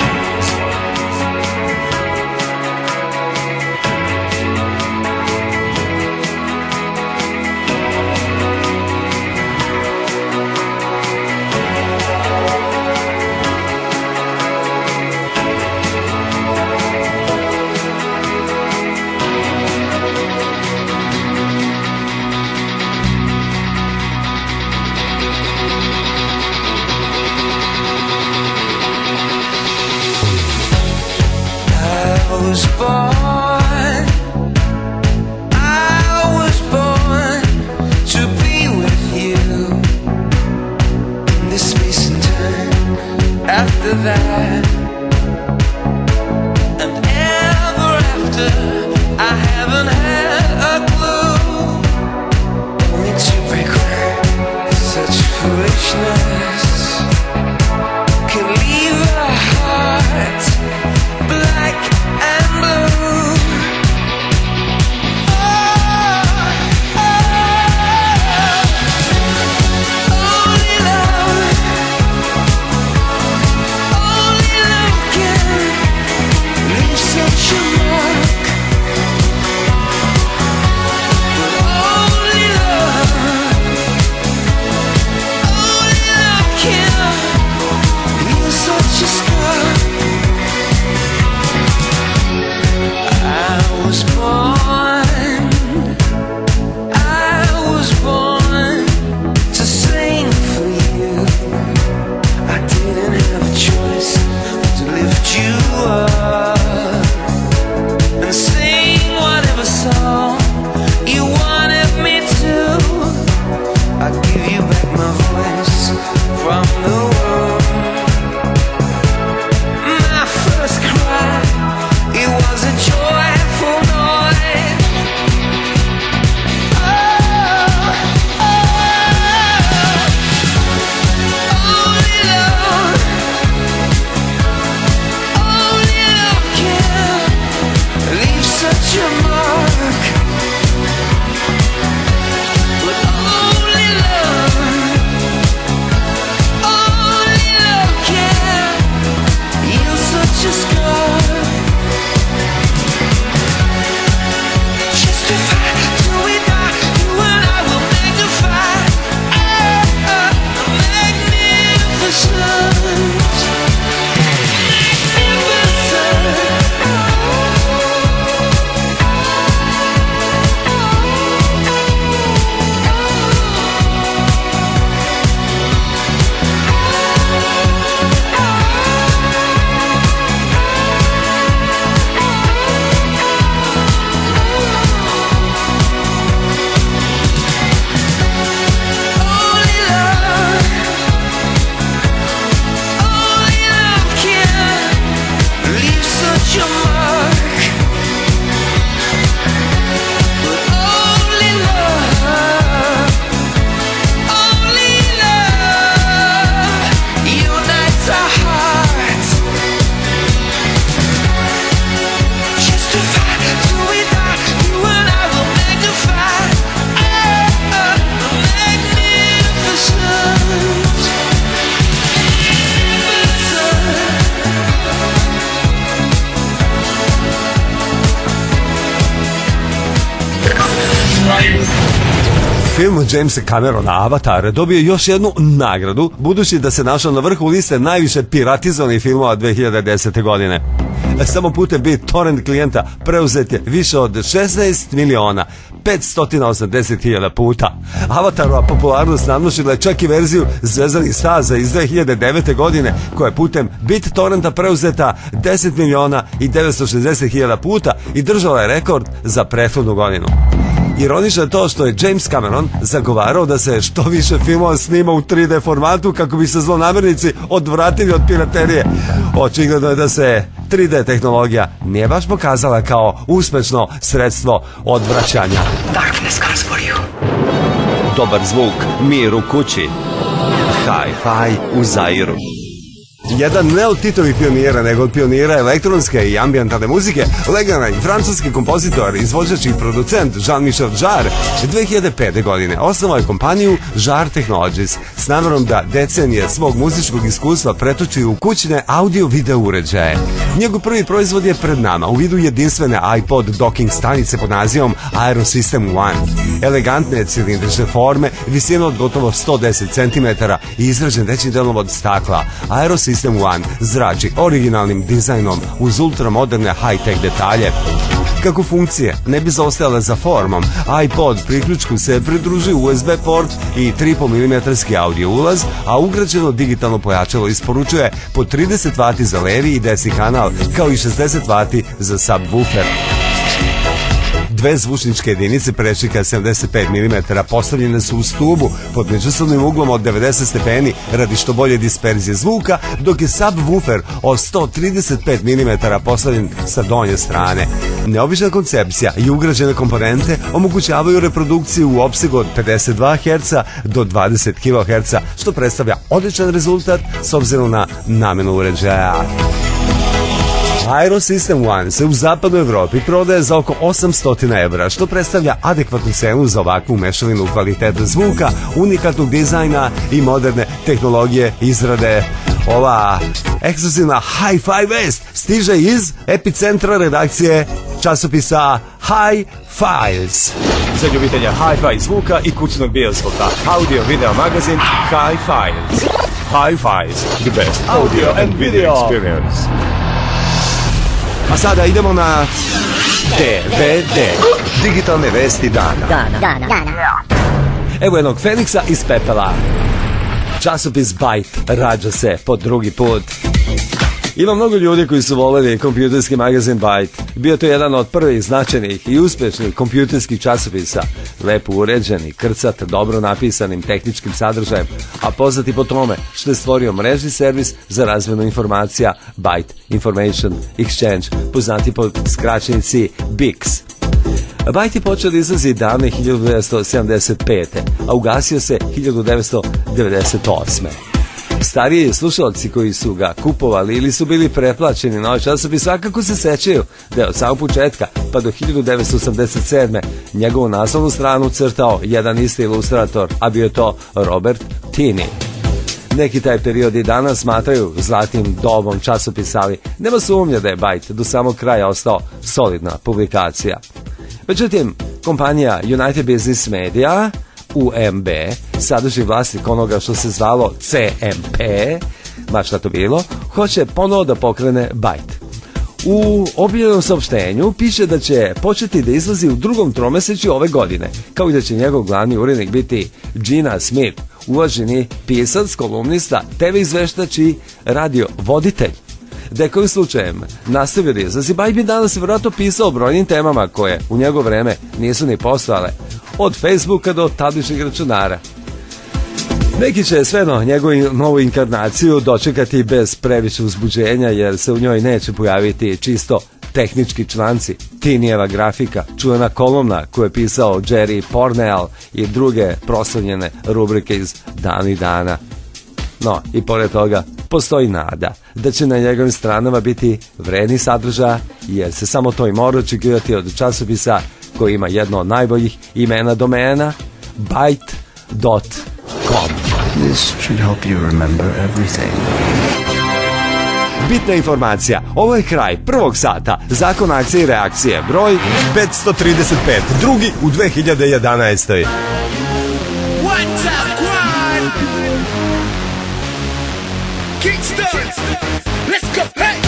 Only your mark. But only love can heal such a scar. Justify till we die, you and I will magnify magnificence. Film Jamesa Camerona Avatar dobio još jednu nagradu, budući da se našao na vrhu liste najviše piratizovanih filmova 2010. godine. Samo putem BitTorrent klijenta preuzet je više od 16.580.000 puta. Avatarova popularnost nadmašila je čak i verziju Zvezdanih staza iz 2009. godine, koja je putem BitTorrenta preuzeta 10.960.000 puta i držala je rekord za prethodnu godinu. Ironično je to što je James Cameron zagovarao da se što više filmova snima u 3D formatu kako bi se zlonamernici odvratili od piraterije. Očigledno je da se 3D tehnologija nije baš pokazala kao uspešno sredstvo odvraćanja. Darkness comes for you. Dobar zvuk, mir u kući. Hi-fi u Zairu. Jedan ne od Titovih pionira, nego od pionira elektronske i ambijentalne muzike, legendarni francuski kompozitor, izvođač i producent Jean-Michel Jarre 2005. godine osnovao je kompaniju Jarre Technologies s namerom da decenije svog muzičkog iskustva pretoči u kućne audio-video uređaje. Njegov prvi proizvod je pred nama u vidu jedinstvene iPod docking stanice pod nazivom Aero System One. Elegantne cilindrične forme, visine od gotovo 110 cm i izrađen većim delom od stakla. Aero System One zrači originalnim dizajnom uz ultramoderne high-tech detalje. Kako funkcije ne bi zaostajale za formom, iPod priključku se pridruži USB port i 3,5 mm audio ulaz, a ugrađeno digitalno pojačalo isporučuje po 30 W za levi i desni kanal, kao i 60 W za subwoofer. Dve zvučničke jedinice prečnika 75 mm postavljene su u stubu pod međusobnim uglom od 90 stepeni radi što bolje disperzije zvuka, dok je subwoofer od 135 mm postavljen sa donje strane. Neobična koncepcija i ugrađene komponente omogućavaju reprodukciju u opsegu od 52 Hz do 20 kHz, što predstavlja odličan rezultat s obzirom na namenu uređaja. Aero System One se u zapadnoj Evropi prodaje za oko 800 evra, što predstavlja adekvatnu cenu za ovakvu mešavinu kvaliteta zvuka, unikatnog dizajna i moderne tehnologije izrade. Ova ekskluzivna hi-fi vest stiže iz epicentra redakcije časopisa High Files. Za ljubitelja hi-fi zvuka i kućnog bioskopa, audio video magazin High Files. High Files, the best audio and video experience. A sada idemo na DVD, digitalne vesti dana. Evo jednog Feniksa iz pepela. Časopis Byte rađa se po drugi put. Ima mnogo ljudi koji su voljeli kompjuterski magazin Byte. Bio to jedan od prvih značajnih i uspješnih kompjuterskih časopisa. Lepo uređeni, krcat, dobro napisanim tehničkim sadržajem, a poznati po tome što je stvorio mrežni servis za razmjenu informacija Byte Information Exchange, poznati po skraćenici BIX. Byte je počeo da izlazi davne 1975. a ugasio se 1998. Stariji slušalci koji su ga kupovali ili su bili preplaćeni na ovaj časopis svakako se sećaju da je od samog početka pa do 1987. njegovu naslovnu stranu crtao jedan isti ilustrator, a bio je to Robert Tini. Neki taj period i danas smatraju zlatnim dobom časopisa, ali nema sumnja da je Byte do samog kraja ostao solidna publikacija. Međutim, kompanija United Business Media, UMB, sadašnji vlasnik onoga što se zvalo CMP, ma šta to bilo, hoće ponovo da pokrene Byte. U objavljenom saopštenju piše da će početi da izlazi u drugom tromesečju ove godine, kao i da će njegov glavni urednik biti Gina Smith, uvaženi pisac, kolumnista, TV izveštač i radio voditelj. Da je kojim slučajem nastavio da izlazi, Byte bi danas vjerojatno pisao o brojnim temama koje u njegovo vreme nisu ni postojale, od Facebooka do tabličnih računara. Neki će svejedno njegovu novu inkarnaciju dočekati bez previše uzbuđenja, jer se u njoj neće pojaviti čisto tehnički članci, Tinijeva grafika, čuvena kolumna koju je pisao Jerry Pournelle i druge proslavljene rubrike iz Dan i dana. No, i pored toga, postoji nada da će na njegovim stranama biti vredni sadržaja, jer se samo to i mora očekivati od časopisa koji ima jedno od najboljih imena domena, byte.com. This should help you remember everything. Bitna informacija, ovo je kraj prvog sata Zakon akcije i reakcije, broj 535, drugi u 2011. Let's go, hey!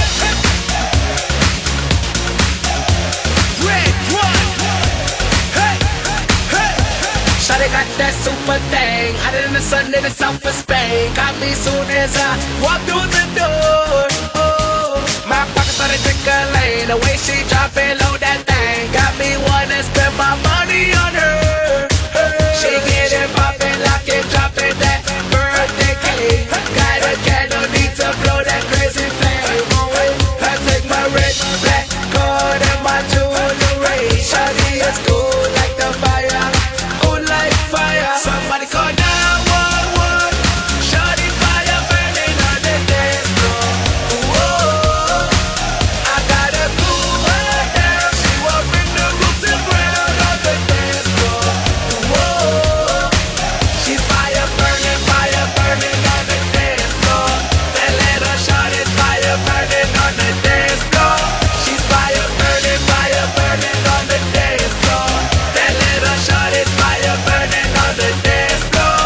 Red one, hey, hey! Shawty got that super thing, hotter than the sun in the south of Spain. Got me soon as I walk through the door. Oh, my pocket started tickling, the way she drop it low that thing. Got me wanna spend my money on her. She get it poppin', lock it, drop it, that birthday cake. Got a candle, need to blow that crazy flame. I take my red, black card and my jewelry. Shawty is cool like the fire, cool like fire. Somebody call 911. Shawty fire burning on the dance floor. Whoa, I gotta cool her down. She won't bring the roots and ground on the dance floor. Whoa, she's fire burning on the dance floor. That little shawty's fire burning on the dance floor. She's fire burning on the dance floor. That little shawty's fire burning on the dance floor.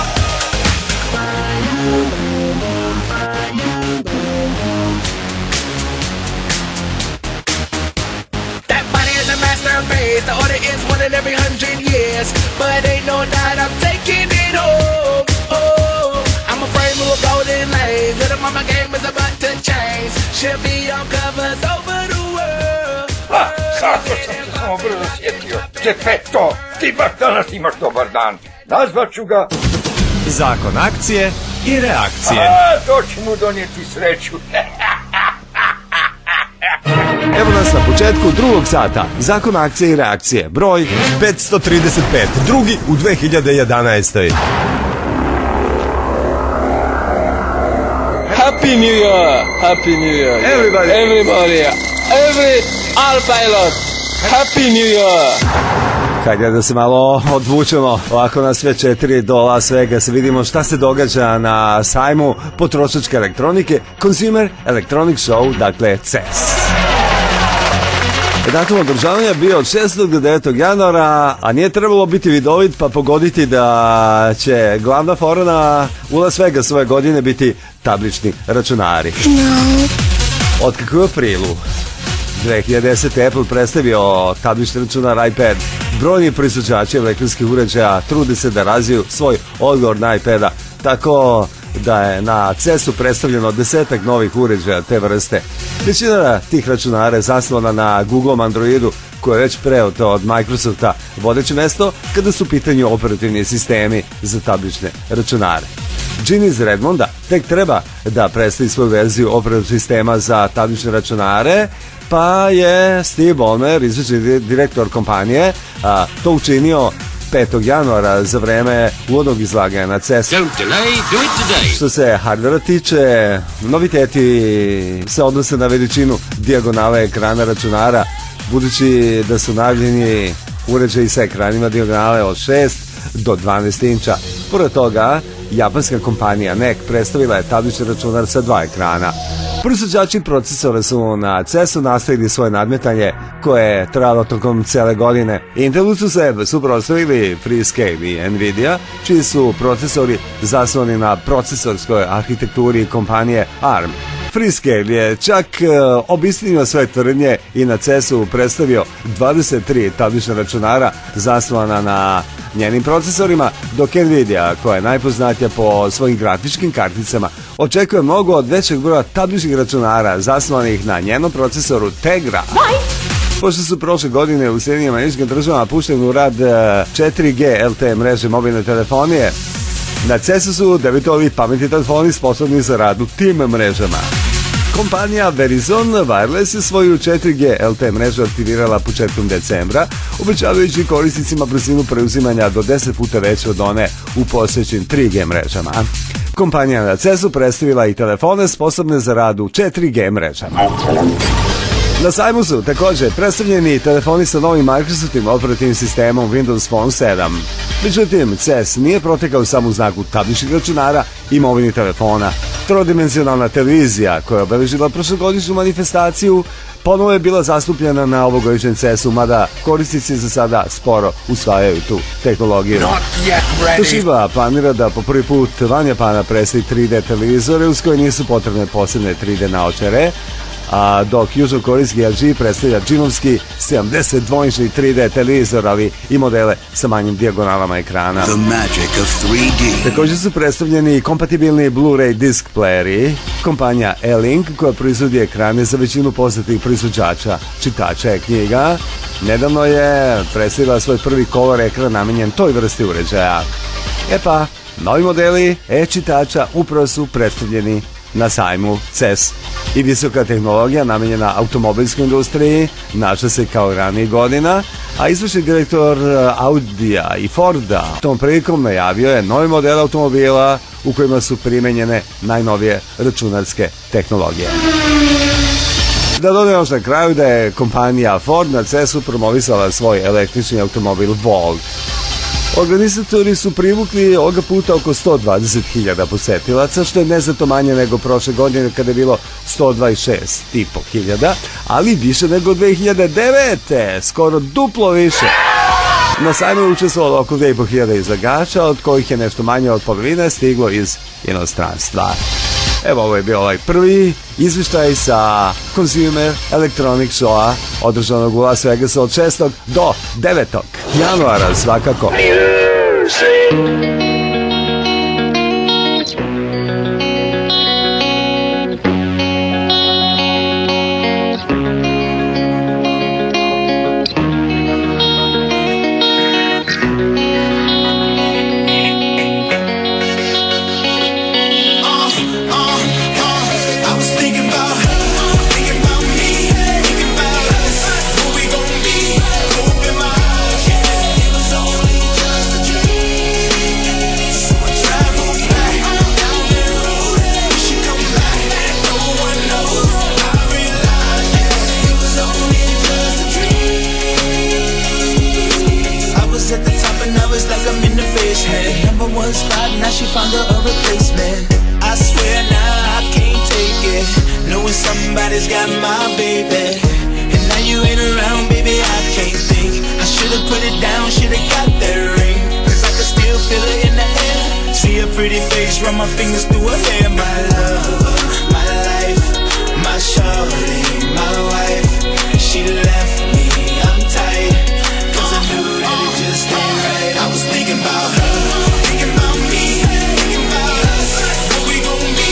That body is a masterpiece. The order is one in every 100 years, but ain't no doubt I'm taking it home. Oh, I'm a frame of golden lace. Little mama game is about to change. She'll be on covers over the world. Zato sam se samo brzo sjetio. Čepeto, ti baš danas imaš dobar dan. Nazvaću ga... Zakon akcije i reakcije. To će mu donijeti sreću. Evo nas na početku drugog sata Zakon akcije i reakcije, broj 535, drugi u 2011. Happy New Year! Happy New Year! Everybody! Every all pilot! Happy New Year! Hajde da se malo odvučemo ovako na sve 4 do Las Vegas, vidimo šta se događa na sajmu potrošačke elektronike Consumer Electronics Show, dakle CES. Datum održavanja bio od 6. do 9. januara, a nije trebalo biti vidovit pa pogoditi da će glavna fora u Las Vegas ove godine biti tablični računari. Od kako je u aprilu 2010. Apple predstavio tablični računar iPad, brojni proizvođači elektronskih uređaja trude se da razviju svoj odgovor na iPada, tako da je na CES-u predstavljeno 10-ak novih uređaja te vrste. Većina tih računara je zasnovana na Google Androidu, koje je već preoto od Microsofta vodeće mesto kada su u pitanju operativni sistemi za tablične računare. Gene iz Redmonda tek treba da predstavi svoju verziju operativnog sistema za tablične računare, pa je Steve Ballmer, izvršni direktor kompanije, to učinio 5. januara za vreme uvodnog izlaganja na CES. Što se hardvera tiče, noviteti se odnose na veličinu dijagonale ekrana računara, budući da su najavljeni uređaji sa ekranima dijagonale od 6 do 12 inča. Pored toga, japanska kompanija NEC predstavila je tablični računar sa 2 ekrana. Proizvođači procesora su na CES-u nastavili svoje nadmetanje koje je trajalo tokom cele godine. Intelu su se suprotstavili Freescale i Nvidia, čiji su procesori zasnovani na procesorskoj arhitekturi kompanije ARM. Freescale je čak obistinio svoje tvrdnje i na CES-u predstavio 23 tablična računara zasnovana na njenim procesorima, dok Nvidia, koja je najpoznatija po svojim grafičkim karticama, očekuje mnogo od većeg broja tabličnih računara zasnovanih na njenom procesoru Tegra. Pošto su prošle godine u Sjedinjenim Američkim Državama pušteni u rad 4G LTE mreže mobilne telefonije, na CES-u su debitovali pametni telefoni sposobni za rad u tim mrežama. Kompanija Verizon Wireless je svoju 4G LTE mrežu aktivirala početkom decembra, obećavajući korisnicima brzinu preuzimanja do 10 puta veće od one u postojećim 3G mrežama. Kompanija na CES-u predstavila i telefone sposobne za rad u 4G mrežama. Na sajmu su također predstavljeni telefoni sa novim Microsoftim operativnim sistemom Windows Phone 7. Međutim, CES nije protekao samo u znaku tabličnih računara i mobilnih telefona. Trodimenzionalna televizija, koja je obeležila prošlogodišnju manifestaciju, ponovo je bila zastupljena na ovogodišnjem CES-u, mada korisnici za sada sporo usvajaju tu tehnologiju. Toshiba planira da po prvi put van Japana predstavi 3D televizore uz koje nisu potrebne posebne 3D naočare, a dok južnokorejski LG predstavlja džinovski 72-inčni 3D televizor, ali i modele sa manjim dijagonalama ekrana. Također su predstavljeni kompatibilni Blu-ray disk playeri. Kompanija E-Link, koja proizvodi ekrane za većinu poznatih proizvođača čitača knjiga, nedavno je predstavila svoj prvi color ekran namenjen toj vrsti uređaja. E pa, novi modeli e-čitača upravo su predstavljeni na sajmu CES. I visoka tehnologija namenjena automobilskoj industriji našla se kao ranijih godina, a izvršni direktor Audija i Forda tom prilikom najavio je novi model automobila u kojima su primenjene najnovije računarske tehnologije. Da dodam još na kraju da je kompanija Ford na CES-u promovisala svoj električni automobil Volt. Organizatori su privukli ovoga puta oko 120.000 posetilaca, što je neznatno manje nego prošle godine kada je bilo 126.500, ali više nego 2009. Skoro duplo više. Na sajmu je učestvovalo oko 2.500 izlagača, od kojih je nešto manje od polovine stiglo iz inostranstva. Evo, ovo je bio ovaj prvi izvještaj sa Consumer Electronics Showa, održanog u Las Vegasu od 6. do 9. januara svakako. Somebody's got my baby, and now you ain't around, baby, I can't think. I should've put it down, should've got that ring, cause I can still feel it in the air. See a pretty face, run my fingers through her hair. My love, my life, my shorty, my wife. She left me, I'm tight, cause I knew that it just ain't right. I was thinking about her, thinking about me, thinking about us, what we gon' be.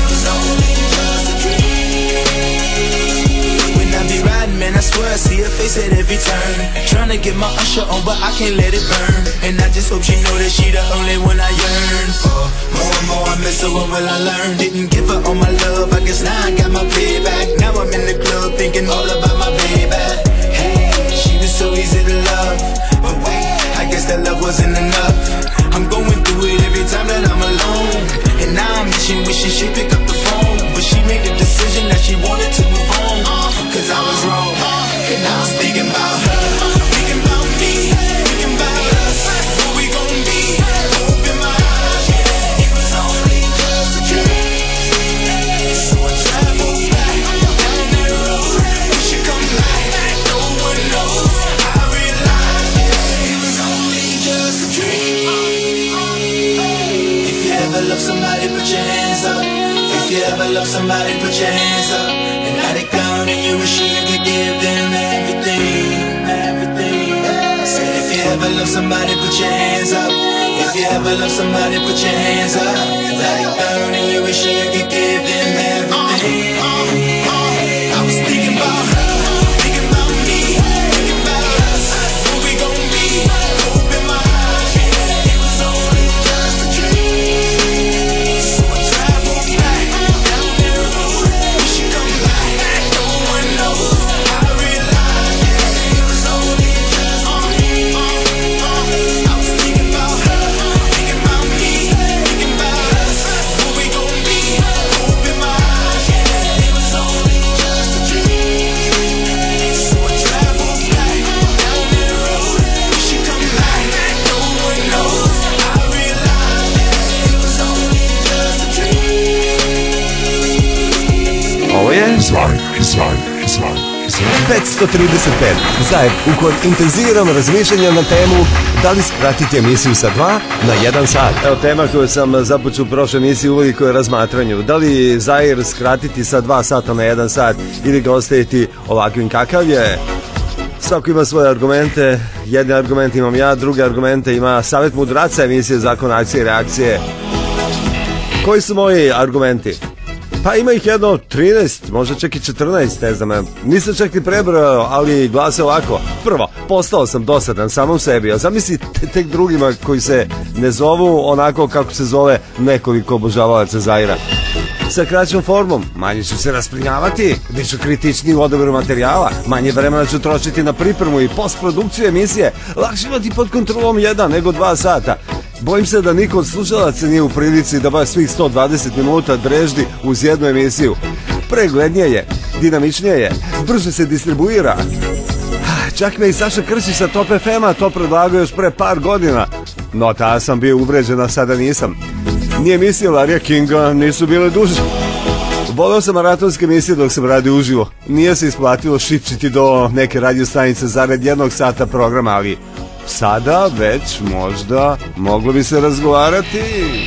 I see her face every turn. Trying to get my usher on, but I can't let it burn. And I just hope she know that she the only one I yearn for. More and more I miss her, what will I learn? Didn't give her all my love, I guess now I got my payback. Now I'm in the club thinking all about my baby. Hey, she was so easy to love, but wait, I guess that love wasn't enough. I'm going through it every time that I'm alone, and now I'm wishing she'd pick up the phone. But she made the decision that she wanted to move on, cause I was wrong, and I was thinking about her, thinking about me, thinking about us, what we gon' be. Open my eyes, it was only just a dream. So I traveled back down that road, we should come back, no one knows. I realized it was only just a dream. If you ever love somebody, put your hands up. If you ever love somebody, put your hands up. And let it go, and you wish you could give them everything, everything. Said if you ever love somebody, put your hands up. If you ever love somebody, put your hands up. Let it go, and you wish you could give them everything. I was thinking about her, thinking about me, thinking about us, what we gon' be. Open my eyes, it was only just a dream. So I traveled back down that road, we should come back, no one knows. I realized it was only just a dream. I was thinking about her, thinking about me, thinking about us, what we gon' be. Open my eyes, it was only just a dream. So I traveled back down that road, we should come back, no one knows. I realized it was only just a dream. Ovo je Zajeb 535, Zajeb u kojem intenziviramo razmišljanja na temu da li skratiti emisiju sa 2 na 1 sat. Evo tema koju sam započeo u prošloj emisiji uveliko je razmatranju. Da li Zajeb skratiti sa 2 sata na 1 sat ili ga ostaviti ovakvim kakav je? Svako ima svoje argumente, jedne argumente imam ja, druge argumente ima Savjet mudraca emisije Zakon akcije i reakcije. Koji su moji argumenti? Pa ima ih jedno 13, možda čak i 14, ne znam, nisam čak ni prebrao, ali glase ovako. Prvo, postao sam dosadan samom sebi, a zamisli tek drugima koji se ne zovu onako kako se zove nekoliko obožavalaca Zaira. Sa kraćom formom, manje ću se rasplinjavati, bit ću kritičniji u odabiru materijala, manje vremena ću trošiti na pripremu i postprodukciju emisije, lakše imati pod kontrolom 1 nego 2 sata. Bojim se da niko od slušalaca nije u prilici da baš svih 120 minuta dreždi uz jednu emisiju. Preglednije je, dinamičnije je, brže se distribuira. Čak me i Saša Kršić sa Top FM-a to predlagao još pre par godina. No, tada sam bio uvređen, a sada nisam. Ni emisije Larija Kinga nisu bile duže. Voleo sam maratonske emisije dok sam radio uživo. Nije se isplatilo šipčiti do neke radio stanice zared 1 sata programa, ali sada već možda moglo bi se razgovarati.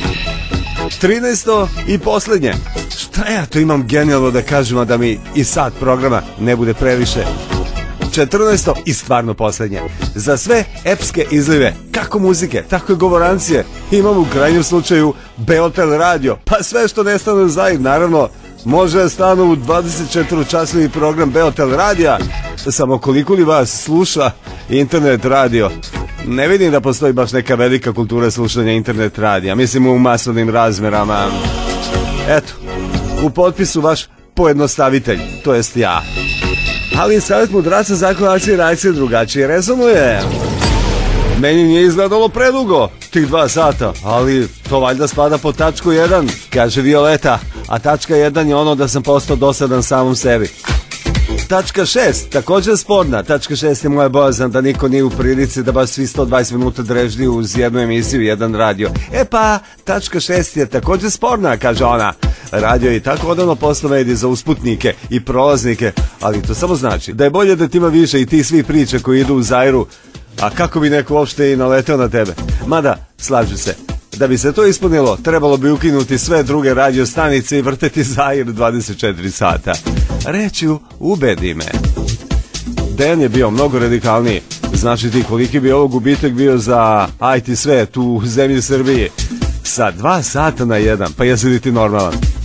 13. i poslednje. Šta ja to imam genijalno da kažem, a da mi i sat programa ne bude previše? 14. i stvarno poslednje. Za sve epske izlive, kako muzike, tako i govorancije, imam u krajnjem slučaju Beotel radio. Pa sve što ne stane u Zair, naravno, može da stanu u 24-časovni program Beotel radija. Samo koliko li vas sluša internet radio? Ne vidim da postoji baš neka velika kultura slušanja internet radija. Mislim u masovnim razmerama. Eto, u potpisu vaš pojednostavitelj, to jest ja. Ali Savjet mudraca Zakon akcije i reakcije drugačije rezonuje. Meni nije izgledalo predugo, tih 2 sata, ali to valjda spada po tačku 1, kaže Violeta, a tačka 1 je ono da sam postao dosadan samom sebi. Tačka 6, također sporna. Tačka 6 je moja bojazan da niko nije u prilici da baš svi 120 minuta dreždi uz jednu emisiju i jedan radio. E pa, tačka 6 je također sporna, kaže ona. Radio je i tako odavno postao medij za usputnike i prolaznike, ali to samo znači da je bolje da ti ima više i ti svi priče koji idu u Zairu, a kako bi neko uopšte i naleteo na tebe. Mada, slažu se, da bi se to ispunilo, trebalo bi ukinuti sve druge radio stanice i vrteti Zair 24 sata. Reću, ubedi me. Dejan je bio mnogo radikalniji. Znači ti koliki bi ovo gubitak bio za IT svet u zemlji Srbije. Sa 2 sata na 1, pa jesi li ti normalan?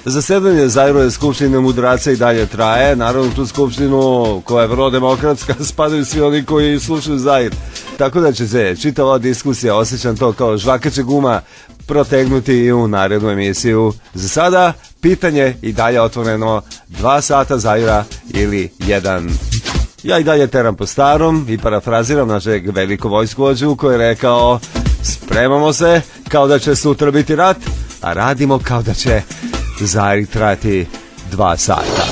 Zasedanje Zairove skupštine mudraca i dalje traje. Naravno, tu skupštinu koja je vrlo demokratska spadaju svi oni koji slušaju Zair. Tako da će se čitava diskusija, osjećam to kao žvakače guma, protegnuti i u narednu emisiju. Za sada, pitanje i dalje otvoreno, 2 sata Zaira ili 1. Ja i dalje teram po starom i parafraziram našeg velikog vojskovođu koji je rekao: spremamo se kao da će sutra biti rat, a radimo kao da će Zair trajati 2 sata.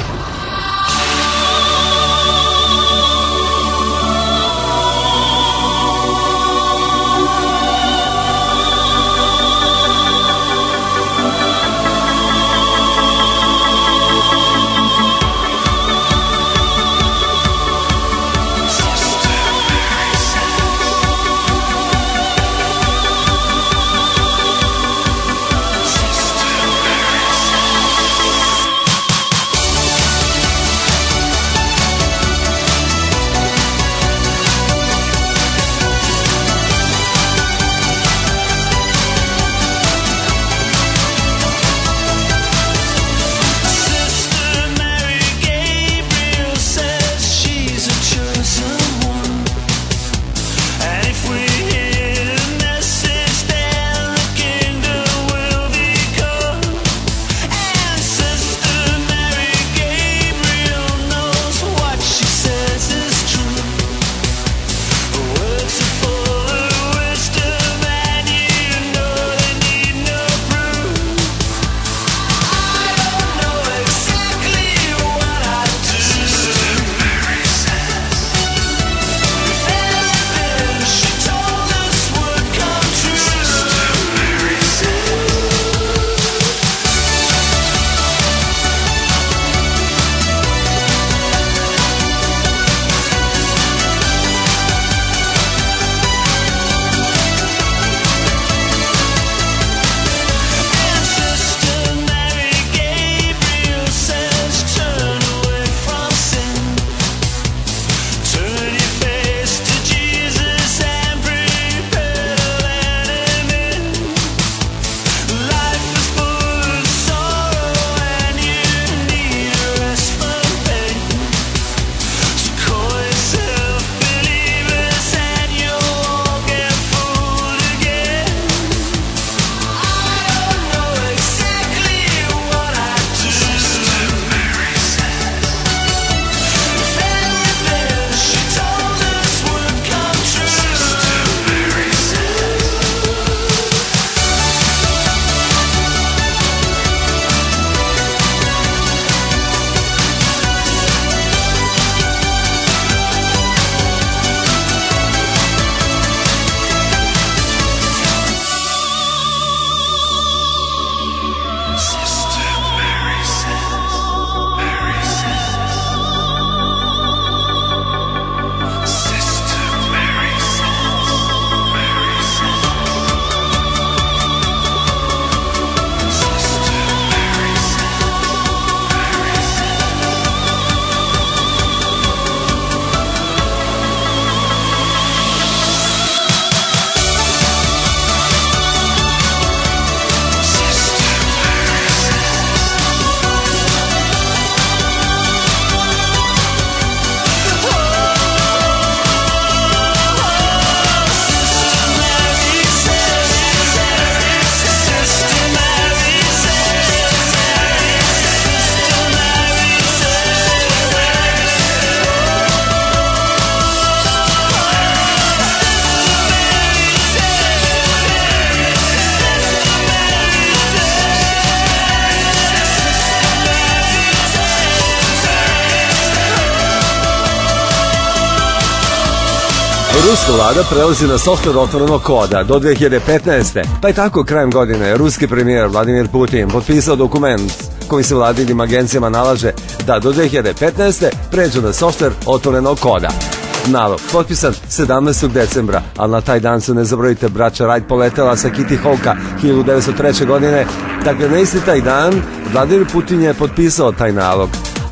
Ruska vlada prelazi na softver otvorenog koda do 2015. Pa je tako krajem godine ruski premijer Vladimir Putin potpisao dokument koji se vladinim agencijama nalaže da do 2015. pređu na softver otvorenog koda. Nalog potpisan 17. decembra, ali na taj dan su, ne zaboravite, braća Wright poletela sa Kitty Hawka 1903. godine. Dakle, na isti taj dan Vladimir Putin je potpisao taj nalog.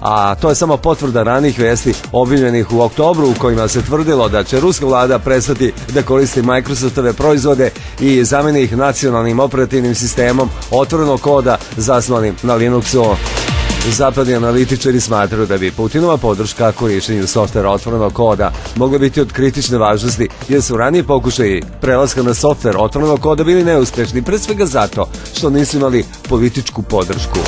a to je samo potvrda ranih vesti objavljenih u oktobru u kojima se tvrdilo da će ruska vlada prestati da koristi Microsoftove proizvode i zameni ih nacionalnim operativnim sistemom otvorenog koda zasnovanim na Linuxu. Zapadni analitičari smatraju da bi Putinova podrška korištenju softvera otvorenog koda mogla biti od kritične važnosti, jer su ranije pokušaji prelaska na softver otvorenog koda bili neuspešni, pre svega zato što nisu imali političku podršku.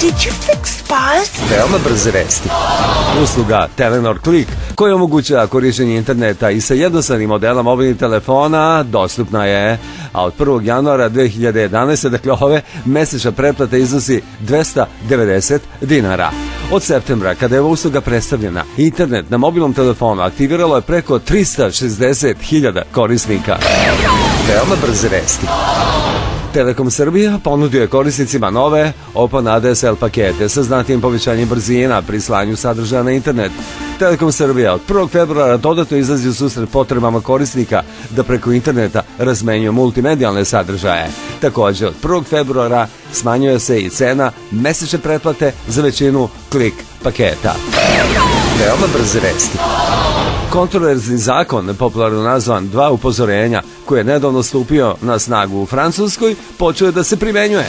Veoma brze vesti. Usluga Telenor Click, koja omogućava korištenje interneta i sa jednostavnim modelom mobilnih telefona, dostupna je, a od 1. januara 2011. dakle ove, mesečna pretplata iznosi 290 dinara. Od septembra, kada je ova usluga predstavljena, internet na mobilnom telefonu aktiviralo je preko 360.000 korisnika. Veoma brze vesti. Telekom Srbija ponudio je korisnicima nove Open ADSL pakete sa znatnim povećanjem brzina pri slanju sadržaja na internet. Telekom Srbija od 1. februara dodatno izlazi u susret potrebama korisnika da preko interneta razmenjuju multimedijalne sadržaje. Takođe, od 1. februara smanjuje se i cena mesečne pretplate za većinu klik paketa. Veoma brze vesti. Kontroverzni zakon, popularno nazvan 2 upozorenja, koji je nedavno stupio na snagu u Francuskoj, počeo je da se primenjuje.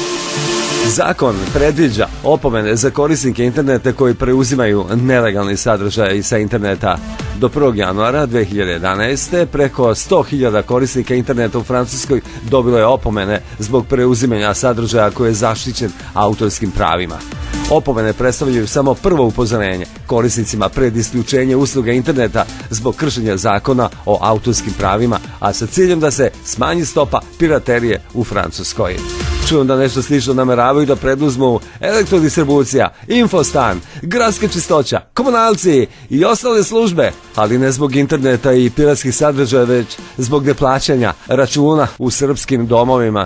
Zakon predviđa opomene za korisnike interneta koji preuzimaju nelegalni sadržaj sa interneta. Do 1. januara 2011. preko 100.000 korisnika interneta u Francuskoj dobilo je opomene zbog preuzimanja sadržaja koji je zaštićen autorskim pravima. Opomene predstavljaju samo prvo upozorenje korisnicima pred isključenje usluga interneta zbog kršenja zakona o autorskim pravima, a sa ciljem da se smanji stopa piraterije u Francuskoj. Čujem da nešto slično nameravaju da preduzmu elektrodistribucija, infostan, gradska čistoća, komunalci i ostale službe, ali ne zbog interneta i piratskih sadržaja, već zbog neplaćanja računa u srpskim domovima.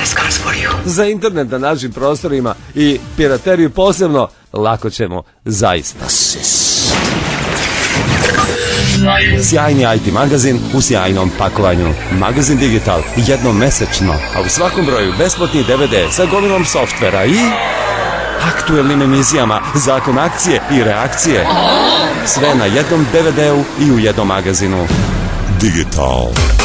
Za internet na našim prostorima i pirateriju posebno lako ćemo zaista. Sjajni IT magazin u sjajnom pakovanju. Magazin Digital, jednom mesečno, a u svakom broju besplatni DVD sa gomilom softvera i aktuelnim emisijama, zakon akcije i reakcije. Sve na jednom DVD-u i u jednom magazinu. Digital.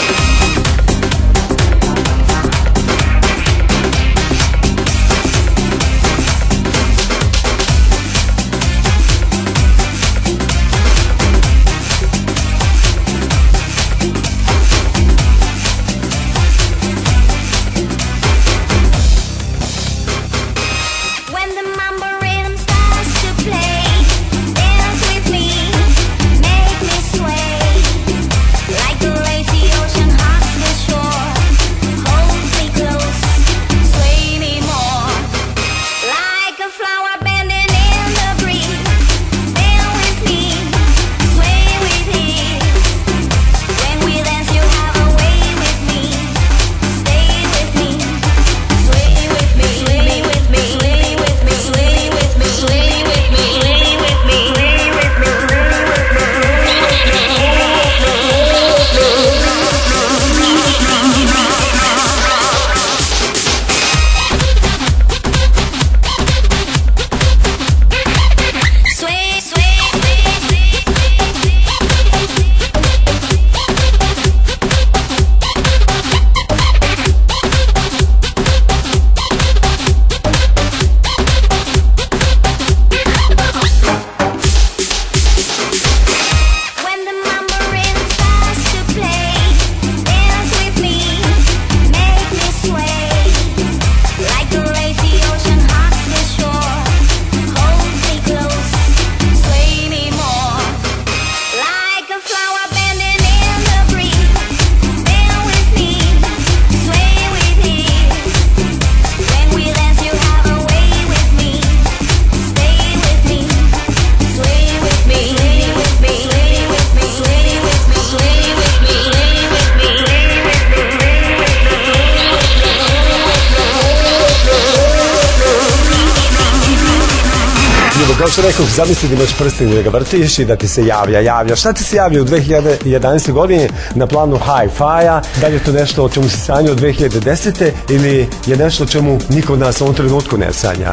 Kao što rekao, zamisli da imaš prsten da ga vrtiš i da ti se javlja. Šta ti se javlja u 2011. godini na planu Hi-Fi-a? Da li je to nešto o čemu se sanja od 2010. ili je nešto o čemu niko od nas u ovom trenutku ne sanja?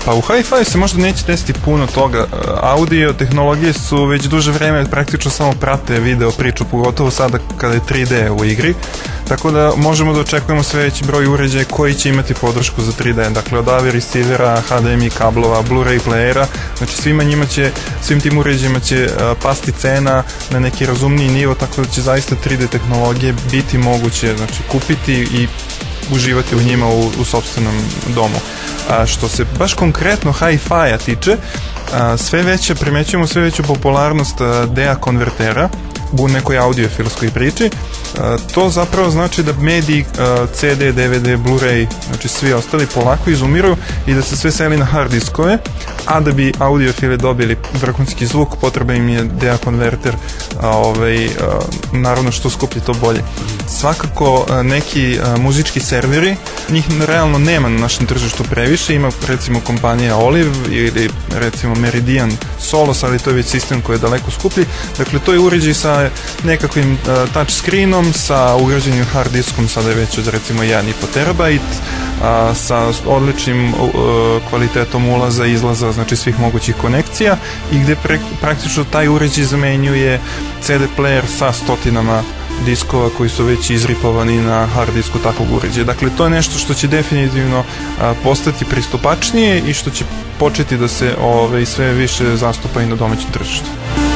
Pa u hi-fi se možda neće desiti puno toga. Audio tehnologije su već duže vreme praktično samo prate video priču, pogotovo sada kada je 3D u igri. Tako da možemo da očekujemo sve veći broj uređaja koji će imati podršku za 3D. Dakle, od AV receivera, HDMI kablova, Blu-ray playera. Znači svim tim uređajima će pasti cena na neki razumniji nivo, tako da će zaista 3D tehnologije biti moguće kupiti i uživati u njima u sopstvenom domu. Što se baš konkretno hi-fi-a tiče, primećujemo sve veću popularnost DA konvertera u nekoj audiofilskoj priči. To zapravo znači da mediji CD, DVD, Blu-ray, znači svi ostali polako izumiruju i da se sve seli na hard diskove, a da bi audiofili dobili vrhunski zvuk, potreban im je DA konverter, naravno što skuplji to bolje. Svakako neki muzički serveri, njih realno nema na našem tržištu previše, ima recimo kompanija Olive ili recimo Meridian Solos, ali to je već sistem koji je daleko skuplji. Dakle, to je uređaj sa nekakvim touch screenom, sa ugrađenim hard diskom, sada je već od recimo 1,5 terabajt, sa odličnim kvalitetom ulaza i izlaza, znači svih mogućih konekcija, i gde praktično taj uređaj zamenjuje CD player sa stotinama diskova koji su već izripovani na hard disku takvog uređaja. Dakle, to je nešto što će definitivno postati pristupačnije i što će početi da se sve više zastupa i na domaćem tržištu.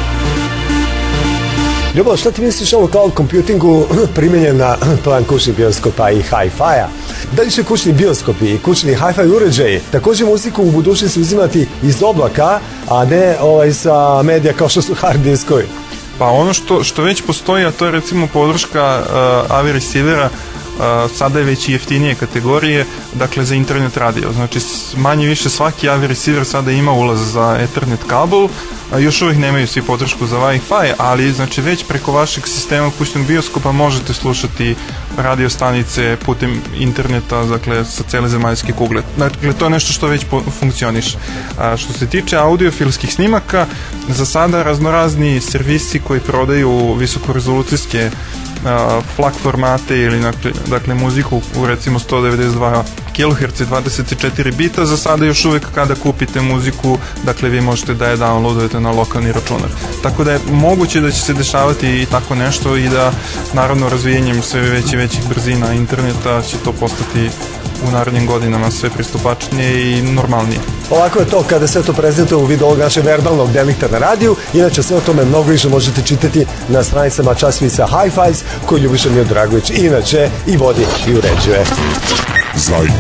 Ljubav, šta ti misliš o cloud computingu primjenjen na plan kućnih bioskopa i hi-fi-a? Da li će kućni bioskopi i kućni hi-fi uređaji također muziku u budućnosti uzimati iz oblaka, a ne sa medija kao što su hard diskovi? Pa ono što već postoji, a to je recimo podrška AV receivera, sada je već i jeftinije kategorije, dakle za internet radio. Znači manje više svaki AV receiver sada ima ulaz za Ethernet kabel, još uvijek nemaju svi podršku za Wi-Fi, ali znači već preko vašeg sistema kućnog bioskopa možete slušati radio stanice putem interneta, dakle sa cele zemaljske kugle. Dakle, to je nešto što već funkcioniše. Što se tiče audiofilskih snimaka, za sada raznorazni servisi koji prodaju visokorezolucijske FLAC formate ili dakle muziku u recimo 192 kHz 24 bita, za sada još uvijek kada kupite muziku, dakle vi možete da je downloadujete na lokalni računar. Tako da je moguće da će se dešavati i tako nešto i da naravno razvijenjem sve većih brzina interneta će to postati u narednim godinama sve pristupačnije i normalnije. Ovako je to kada se to prezentuje u vidu ovog našeg verbalnog delikta na radiju. Inače sve o tome mnogo više možete čitati na stranicama časopisa Hi-Fi's koji Ljubiša Miodragović inače i vodi i uređuje. Zajk.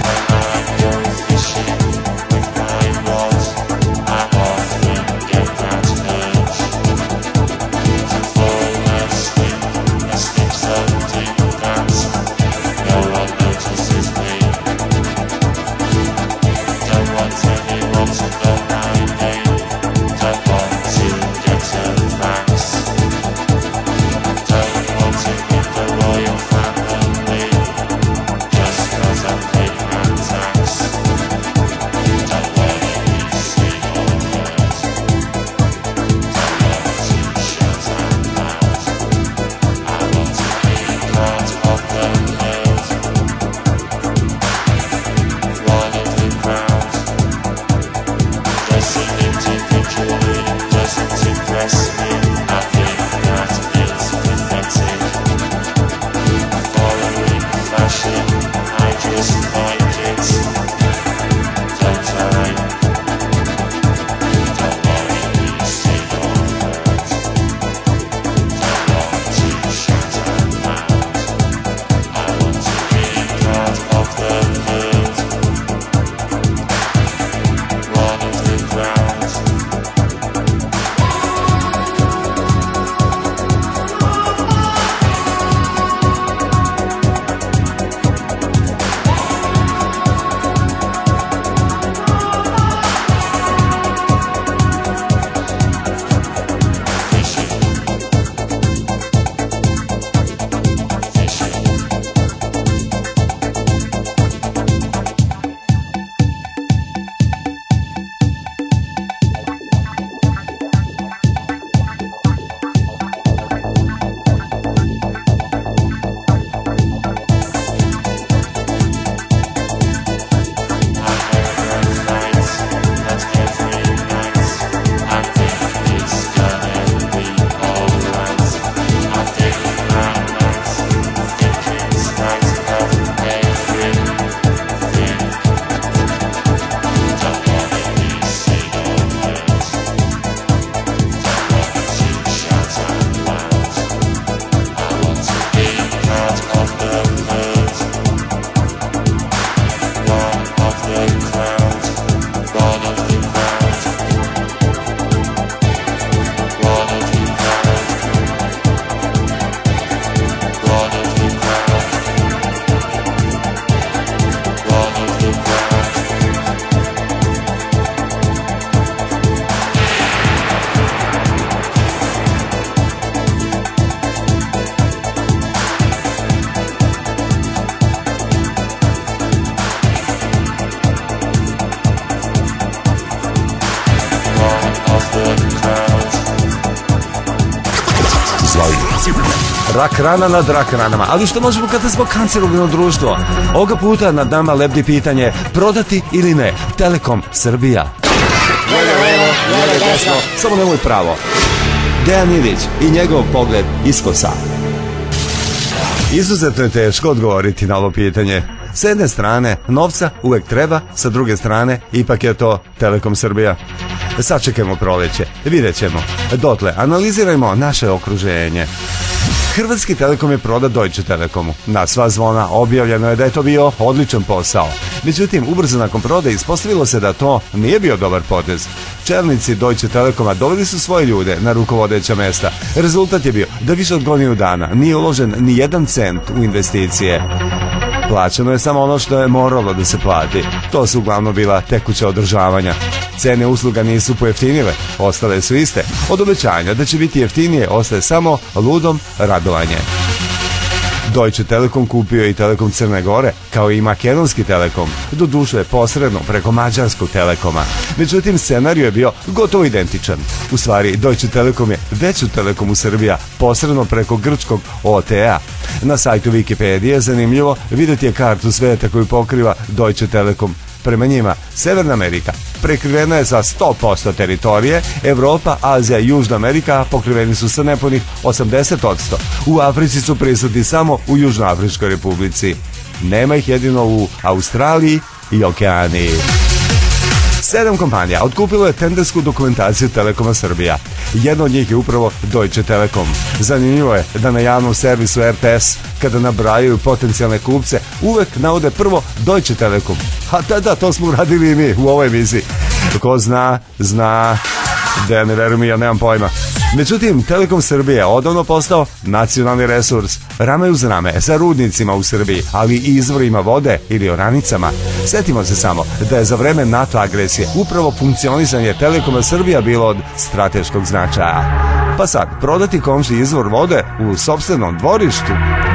Just 'cause I played fantasy. rak rana nad rak ranama. Ali što možemo kada smo kancerogeno društvo? Ovoga puta nad nama lebdi pitanje prodati ili ne Telekom Srbija. Samo nemoj pravo. Dejan Ilić i njegov pogled iskosa. Izuzetno je teško odgovoriti na ovo pitanje. S jedne strane, novca uvek treba, sa druge strane, ipak je to Telekom Srbija. Sačekajmo proleće, vidjet ćemo. Dotle, analizirajmo naše okruženje. Hrvatski Telekom je prodat Deutsche Telekomu. Na sva zvona objavljeno je da je to bio odličan posao. Međutim, ubrzo nakon prodaje ispostavilo se da to nije bio dobar potez. Čelnici Deutsche Telekoma doveli su svoje ljude na rukovodeća mesta. Rezultat je bio da više od godinu dana nije uložen ni jedan cent u investicije. Plaćeno je samo ono što je moralo da se plati. To su uglavnom bila tekuća održavanja. Cene usluga nisu pojeftinile, ostale su iste. Od obećanja da će biti jeftinije ostaje samo ludom radovanje. Deutsche Telekom kupio je i Telekom Crne Gore, kao i Makedonski Telekom, doduše posredno preko Mađarskog Telekoma. Međutim, scenarij je bio gotovo identičan. U stvari, Deutsche Telekom je veću Telekomu Srbija posredno preko grčkog OTA. Na sajtu Wikipedije je zanimljivo vidjeti je kartu sveta koju pokriva Deutsche Telekom. Prema njima, Severna Amerika prekrivena je sa 100% teritorije, Evropa, Azija i Južna Amerika pokriveni su sa nepunih 80%. U Africi su prisutni samo u Južnoafričkoj republici. Nema ih jedino u Australiji i Okeaniji. 7 kompanija otkupilo je tendersku dokumentaciju Telekoma Srbija. Jedna od njih je upravo Deutsche Telekom. Zanimljivo je da na javnom servisu RTS, kada nabrajaju potencijalne kupce, uvek navode prvo Deutsche Telekom. A da, to smo uradili i mi u ovoj emisiji. Ko zna, zna. Da ne verujem, ja nemam pojma. Međutim, Telekom Srbije je odavno postao nacionalni resurs, rame uz rame sa rudnicima u Srbiji, ali i izvorima vode ili oranicama. Setimo se samo da je za vreme NATO agresije upravo funkcionisanje Telekoma Srbija bilo od strateškog značaja. Pa sad, prodati komši izvor vode u sopstvenom dvorištu?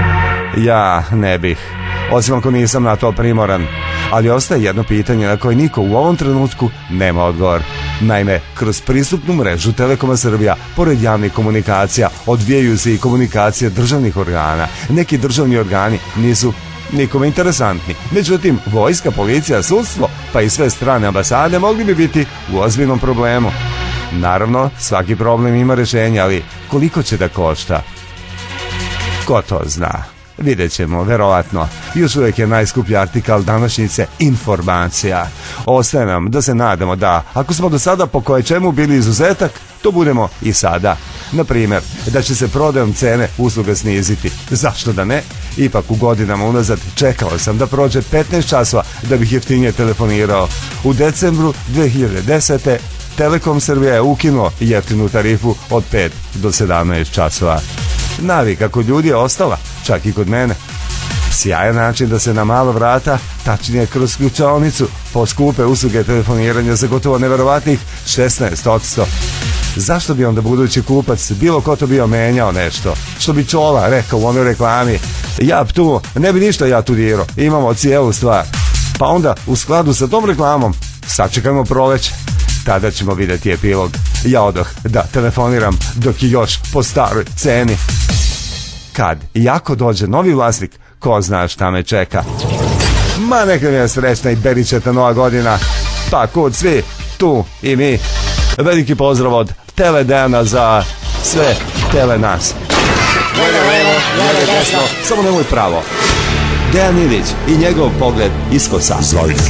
Ja ne bih, osim ako nisam na to primoran. Ali ostaje jedno pitanje na koje niko u ovom trenutku nema odgovor. Naime, kroz pristupnu mrežu Telekoma Srbija, pored javnih komunikacija, odvijaju se i komunikacije državnih organa. Neki državni organi nisu nikome interesantni. Međutim, vojska, policija, sudstvo, pa i sve strane ambasade mogli bi biti u ozbiljnom problemu. Naravno, svaki problem ima rješenje, ali koliko će da košta? Ko to zna? Vidjet ćemo, verovatno. Još uvijek je najskuplji artikal današnjice informacija. Ostaje nam da se nadamo da, ako smo do sada po koje čemu bili izuzetak, to budemo i sada. Na primjer, da će se prodajom cene usluga sniziti. Zašto da ne? Ipak u godinama unazad čekao sam da prođe 15 časova da bih jeftinije telefonirao. U decembru 2010. Telekom Srbija je ukinuo jeftinu tarifu od 5 do 17 časova. Navika kod ljudi je ostala, čak i kod mene. Sjajan način da se na mala vrata, tačnije kroz ključaonicu, poskupe usluge telefoniranja za gotovo neverovatnih 16%. Zašto bi onda budući kupac bilo ko to bio menjao nešto? Što bi Čola rekao u onoj reklami, ja tu, ne bi ništa ja tu dirao, imamo cijelu stvar. Pa onda, u skladu sa tom reklamom, sačekajmo proleće. Tada ćemo vidjeti epilog. Ja odoh da telefoniram dok je još po staroj ceni. Kad i ako dođe novi vlasnik, ko zna šta me čeka. Ma neka mi je srećna i beričeta nova godina. Pa kud svi, tu i mi. Veliki pozdrav od Tele Dejana za sve Tele nas. Samo nemoj pravo. Dejan Ilić i njegov pogled iskosa. Izvolite.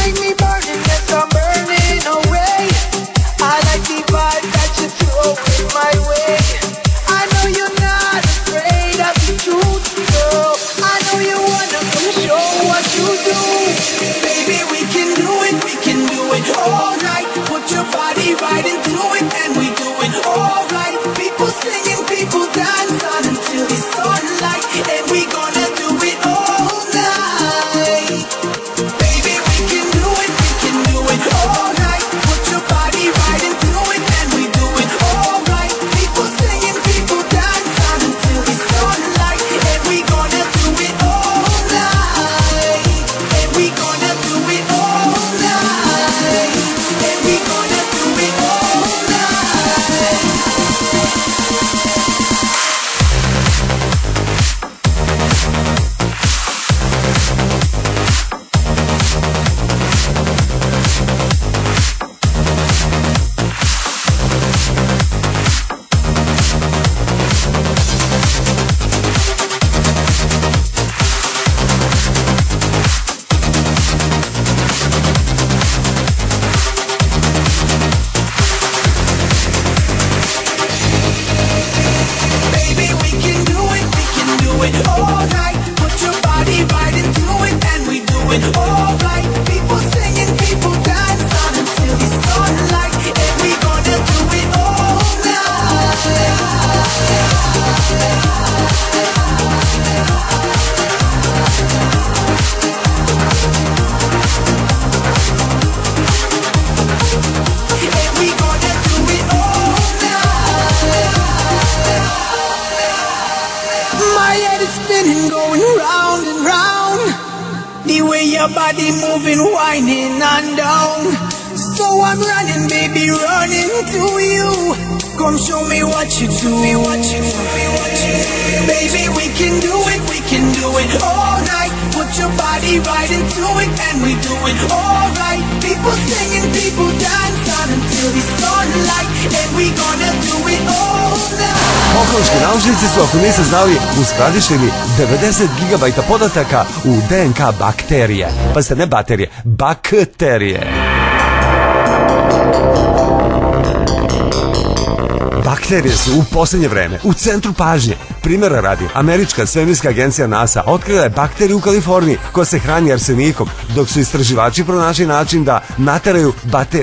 Right into it, and we do it all right. People singing, people dancing until the sunlight, and we gonna do it all night. Baby, we can do it all night. Put your body right into it, and we do it all right. People singing. it all night. Put your body right into it and we do it all right. People singing, people dance on until the sunlight. And we gonna do it all night. Spinning, going round and round. The way your body moving, whining and down. So I'm running, baby, running to you. Come show me what you do. Baby, we can do it all night. Put your body right into it and we do it all right. People singing, people dance on until the sunlight. And we gonna do it all night. Okoliški naučnici su, ako niste znali, uskladištili 90 GB podataka u DNK bakterije. Pa ste ne baterije, bakterije. Bakterije su u posljednje vreme u centru pažnje. Primjera radi, američka svemirska agencija NASA otkrila je bakteriju u Kaliforniji koja se hrani arsenikom, dok su istraživači pronašli način da nateraju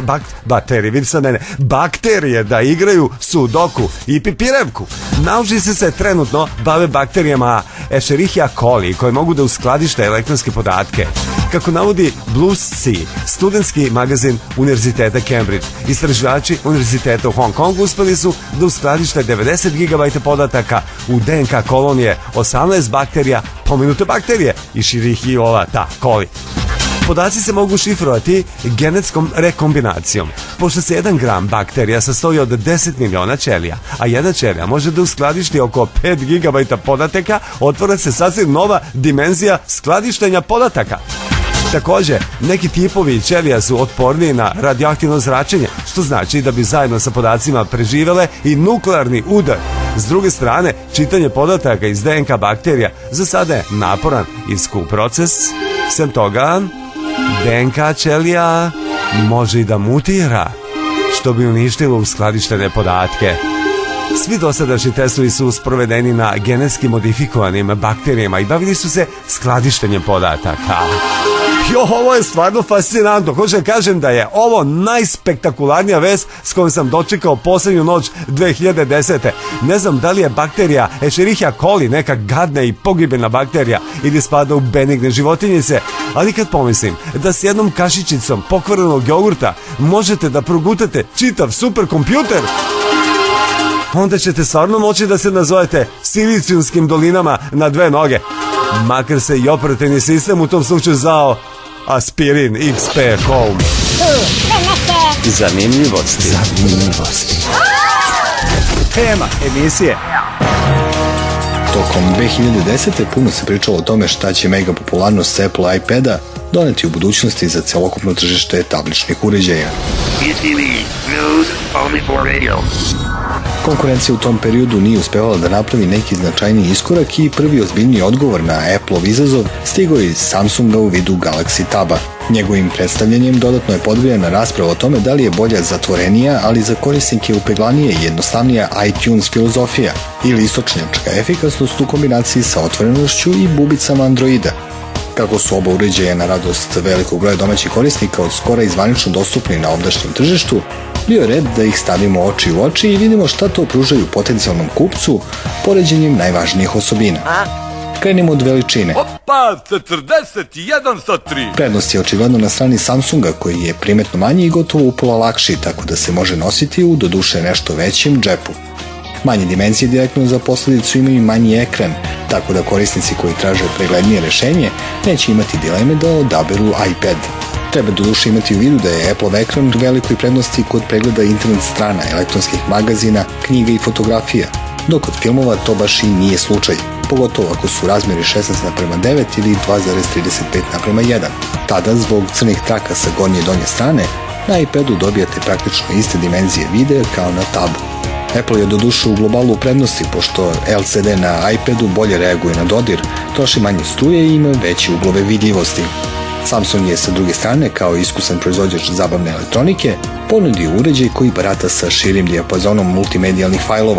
bakterije da igraju sudoku i pipirevku. Naučnici se trenutno bave bakterijama Escherichia coli koje mogu da uskladište elektronske podatke. Kako navodi Blues Sea, studentski magazin Univerziteta Cambridge, istraživači Univerziteta u Hong Kongu uspeli su da uskladište 90 GB podataka u DNK kolonije 18 bakterija, pomenute bakterije i Escherichia coli. Podaci se mogu šifrovati genetskom rekombinacijom. Pošto se 1 gram bakterija sastoji od 10 miliona ćelija, a jedna ćelija može da uskladišti oko 5 GB podataka, otvara se sasvim nova dimenzija skladištenja podataka. Takođe, neki tipovi ćelija su otporniji na radioaktivno zračenje, što znači da bi zajedno sa podacima preživele i nuklearni udar. S druge strane, čitanje podataka iz DNK bakterija za sada je naporan i skup proces. Sem toga, DNK ćelija može i da mutira, što bi uništilo uskladištene podatke. Svi dosadašnji testovi su sprovedeni na genetski modifikovanim bakterijama i bavili su se skladištenjem podataka. Ovo je stvarno fascinantno. Hoću da kažem da je ovo najspektakularnija vest s kojom sam dočekao poslednju noć 2010. Ne znam da li je bakterija Escherichia coli neka gadna i pogibena bakterija ili spada u benigne životinjice, ali kad pomislim da s jednom kašičicom pokvarenog jogurta možete da progutate čitav superkompjuter, onda ćete stvarno moći da se nazovete Silicijumskim dolinama na 2 noge. Makar se i operativni sistem u tom slučaju zvao Aspirin XP Home. Zanimljivosti. Tema emisije. Tokom 2010. puno se pričalo o tome šta će mega popularnost Apple iPada doneti u budućnosti za celokupno tržište tabličnih uređaja. Konkurencija u tom periodu nije uspevala da napravi neki značajni iskorak i prvi ozbiljni odgovor na Apple-ov izazov stigao je iz Samsunga u vidu Galaxy Taba. Njegovim predstavljanjem dodatno je podgrijana rasprava o tome da li je bolja zatvorenija, ali za korisnike upeglanije i jednostavnija iTunes filozofija ili istočnjačka efikasnost u kombinaciji sa otvorenošću i bubicama Androida. Kako su oba uređaja na radost velikog broja domaćih korisnika od skora i zvanično dostupni na ovdašnjem tržištu, bio je red da ih stavimo oči u oči i vidimo šta to pružaju potencijalnom kupcu poređenjem najvažnijih osobina. Krenimo od veličine. Opa, 41:3. Prednost je očigledno na strani Samsunga koji je primetno manji i gotovo upola lakši, tako da se može nositi u doduše nešto većim džepu. Manje dimenzije direktno za posledicu imaju manji ekran, tako da korisnici koji traže preglednije rešenje neće imati dileme da odaberu iPad. Treba doduše imati u vidu da je Apple ekran velikoj prednosti kod pregleda internet strana, elektronskih magazina, knjiga i fotografija, dok kod filmova to baš i nije slučaj, pogotovo ako su razmjeri 16:9 ili 2,35:1. Tada, zbog crnih traka sa gornje i donje strane, na iPadu dobijate praktično iste dimenzije videa kao na tabu. Apple je doduše u globalu u prednosti, pošto LCD na iPadu bolje reaguje na dodir, troši manje struje i ima veće uglove vidljivosti. Samsung je sa druge strane, kao iskusan proizvođač zabavne elektronike, ponudio uređaj koji barata sa širim dijapazonom multimedijalnih fajlova,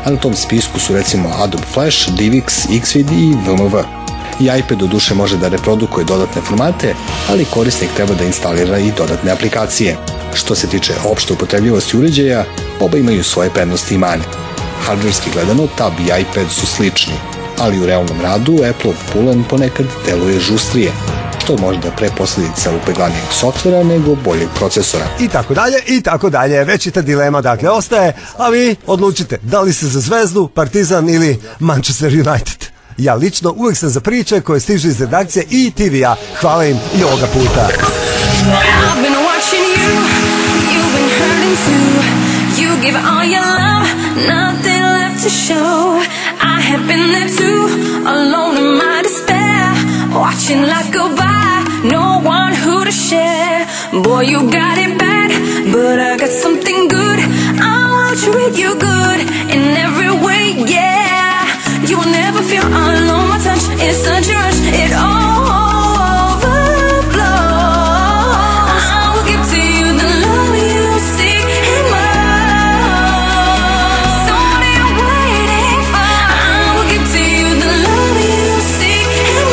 a na tom spisku su recimo Adobe Flash, DivX, Xvid i VMV. I iPad do duše može da reprodukuje dodatne formate, ali korisnik treba da instalira i dodatne aplikacije. Što se tiče opšte upotrebljivosti uređaja, oba imaju svoje prednosti i mane. Hardverski gledano, Tab i iPad su slični, ali u realnom radu Apple-ov pulen ponekad deluje žustrije, što je možda pre posledica upeglanijeg softvera nego boljeg procesora. I tako dalje. Večita dilema dakle ostaje, a vi odlučite da li ste za Zvezdu, Partizan ili Manchester United. Ja lično uvek sam za priče koje stižu iz redakcije i TV-a. Hvala im i ovoga puta. I've been watching you, you've been hurting too. You give all your love, nothing left to show. I have been there too, alone in my despair. Watching life go by, no one who to share. Boy, you got it bad, but I got something good. I want to treat you good in every way, yeah. You will never feel alone, my touch is such a rush, it all overflows. I will give to you the love you seek and more. So what are you waiting for? I will give to you the love you seek and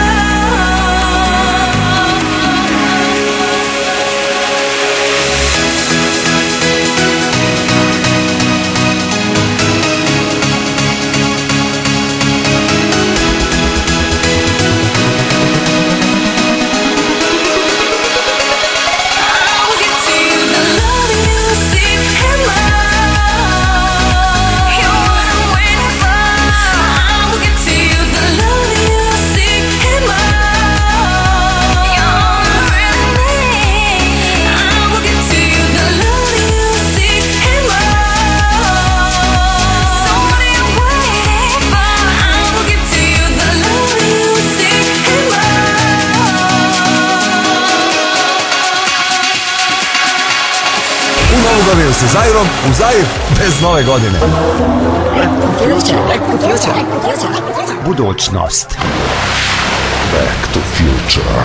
Godinu sa Zairom, u Zair bez nove godine. Budućnost. Back to future.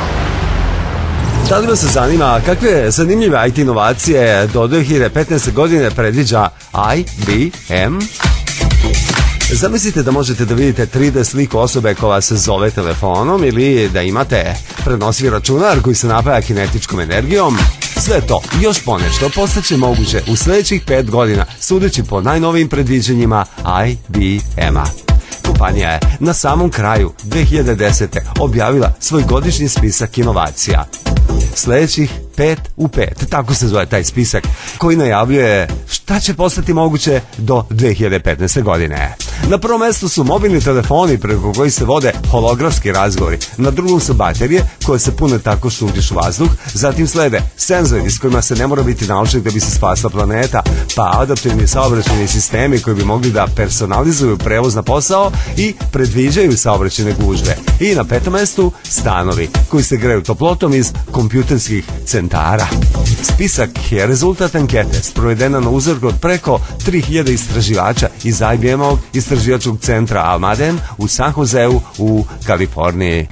Da li vas se zanima kakve zanimljive IT inovacije do 2015. godine predviđa IBM? Zamislite da možete da vidite 3D sliku osobe koja se zove telefonom ili da imate prenosivi računar koji se napaja kinetičkom energijom. Sve to i još ponešto postaće moguće u sledećih 5 godina, sudeći po najnovijim predviđanjima IBM-a. Kompanija je na samom kraju 2010. objavila svoj godišnji spisak inovacija. Sledećih 5 u 5, tako se zove taj spisak, koji najavljuje šta će postati moguće do 2015. godine. Na prvom mestu su mobilni telefoni preko koji se vode holografski razgovori, na drugom su baterije koje se pune tako što uđeš u vazduh, zatim slede senzori s kojima se ne mora biti naučnik da bi se spasla planeta, pa adaptivni saobraćajni sistemi koji bi mogli da personalizuju prevoz na posao i predviđaju saobraćajne gužve. I na petom mestu stanovi koji se greju toplotom iz kompjuterskih centara. Spisak je rezultat ankete sprovedena na uzorku od preko 3000 istraživača iz IBM-ovog istraživačkog centra Almaden u San Joseu u Kaliforniji.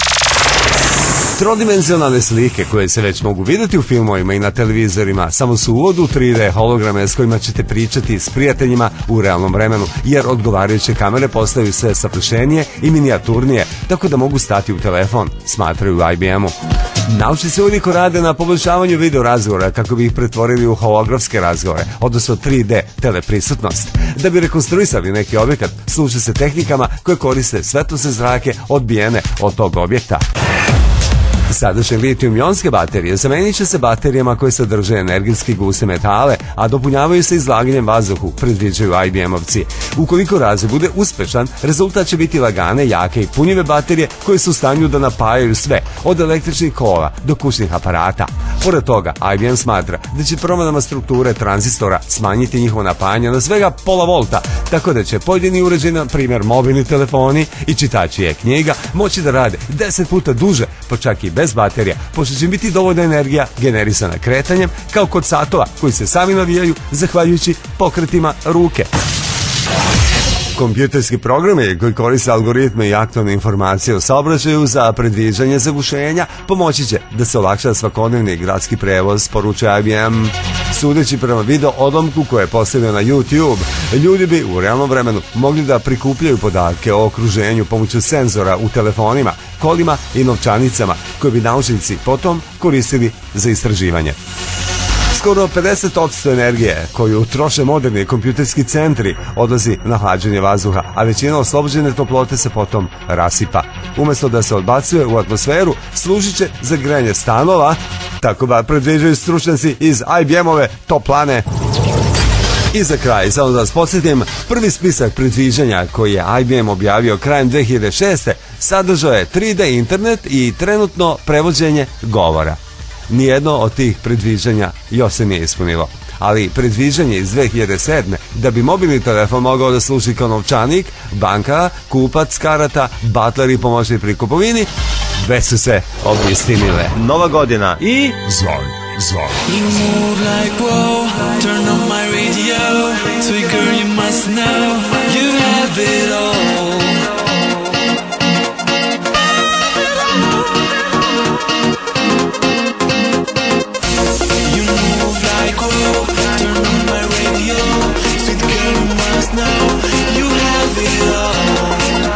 Trodimenzionalne slike koje se već mogu vidjeti u filmovima i na televizorima samo su uvod u 3D holograme s kojima ćete pričati s prijateljima u realnom vremenu, jer odgovarajuće kamere postaju sve savršenije i minijaturnije, tako da mogu stati u telefon, smatraju u IBM-u. Naučnici uveliko rade na poboljšavanju video razgovora kako bi ih pretvorili u holografske razgovore, odnosno 3D teleprisutnost. Da bi rekonstruisali neki objekat, služe se tehnikama koje koriste svetlosne zrake odbijene od tog objekta. Sadašnje litijum-ionske baterije zamenit će se baterijama koje sadrže energetski guste metale, a dopunjavaju se izlaganjem vazduhu, predviđaju IBM-ovci. Ukoliko razvoj bude uspešan, rezultat će biti lagane, jake i punjive baterije koje su u stanju da napajaju sve, od električnih kola do kućnih aparata. Pored toga, IBM smatra da će promenama strukture tranzistora smanjiti njihovo napajanje na svega pola volta, tako da će pojedini uređaji, na primjer mobilni telefoni i čitači e-knjiga, moći da rade 10 puta duže, pa čak i bez baterija, pošto će biti dovoljna energija generisana kretanjem, kao kod satova koji se sami navijaju zahvaljujući pokretima ruke. kompjuterski programi koji koriste algoritme i aktualne informacije o saobraćaju za predviđanje zagušenja pomoći će da se olakša svakodnevni gradski prevoz, poručuje IBM. Sudeći prema video odlomku koje je postavio na YouTube, ljudi bi u realnom vremenu mogli da prikupljaju podatke o okruženju pomoću senzora u telefonima, kolima i novčanicama koje bi naučnici potom koristili za istraživanje. Skoro 50% energije koju troše moderni kompjuterski centri odlazi na hlađenje vazduha, a većina oslobođene toplote se potom rasipa. Umesto da se odbacuje u atmosferu, služit će za grejanje stanova, tako da predviđaju stručnjaci iz IBM-ove toplane. I za kraj, samo da vas podsjetim, prvi spisak predviđanja koji je IBM objavio krajem 2006. sadržao je 3D internet i trenutno prevođenje govora. Nijedno od tih predviđanja još se nije ispunilo. Ali predviđanje iz 2007. da bi mobilni telefon mogao da služi kao novčanik, banka, kupac karata, butler i pomoćnik pri kupovini, već su se obistinile. Nova godina i... You move like whoa, turn on my radio, sweet girl you must know, you have it all. You move like whoa, turn on my radio, sweet girl you must know, you have it all.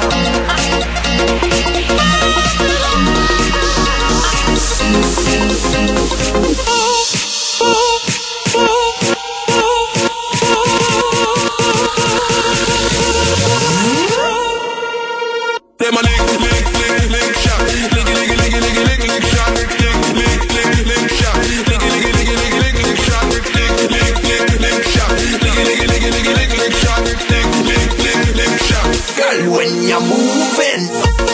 Them a lick shot, lick shot, lick shot, lick shot, lick shot. Girl, when you're moving.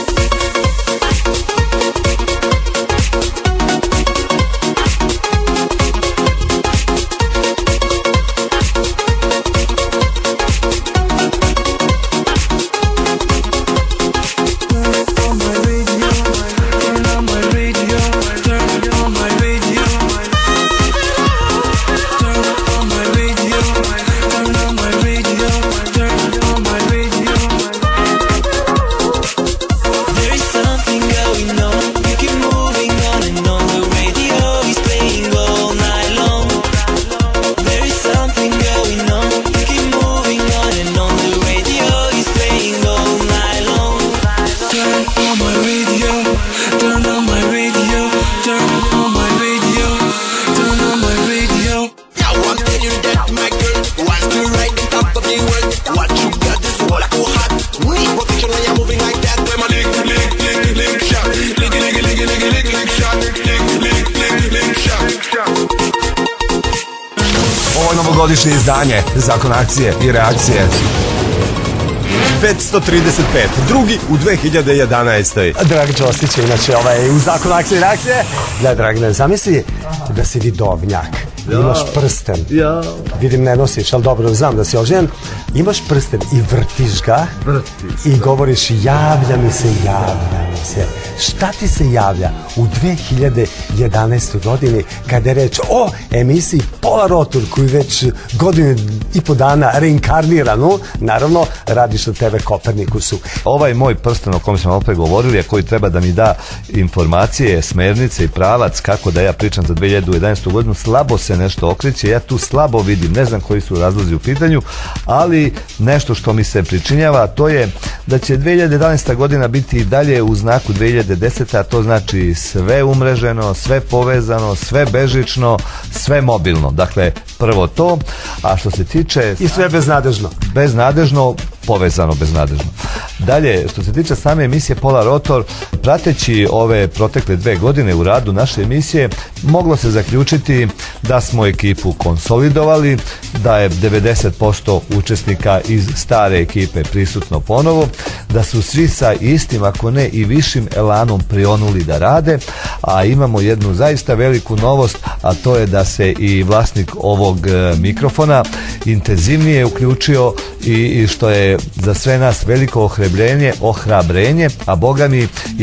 Novogodišnje izdanje Zakon akcije i reakcije 535, drugi u 2011. Drag Đostić je inače u Zakon akcije i reakcije. Da, Dragne, zamisli da si vidovnjak, imaš prsten, vidim ne nosiš, ali dobro, znam da si oženjen, imaš prsten i vrtiš ga i govoriš javlja mi se. Šta ti se javlja u 2011. godini kada je reč o emisiji Pola Rotor koju već godinu i po dana reinkarniranu, naravno radiš na TV Kopernikusu. Ovaj moj prsten o kom smo opet govorili, a koji treba da mi da informacije, smernice i pravac kako da ja pričam za 2011. godinu, slabo se nešto okreće, ja tu slabo vidim, ne znam koji su razlozi u pitanju, ali nešto što mi se pričinjava, to je da će 2011. godina biti i dalje u znaku 2010. a to znači sve umreženo, sve povezano, sve bežično, sve mobilno. Dakle, prvo to, a što se tiče... I sve beznadežno. Beznadežno, povezano beznadežno. Dalje, što se tiče same emisije Pola Rotor, prateći ove protekle 2 godine u radu naše emisije, moglo se zaključiti da smo ekipu konsolidovali, da je 90% učesnika iz stare ekipe prisutno ponovo, da su svi sa istim, ako ne i višim elanom prionuli da rade, a imamo jednu zaista veliku novost, a to je da se i vlasnik ovog mikrofona intenzivnije uključio i što je za sve nas veliko ohrabrenje, a boga mi i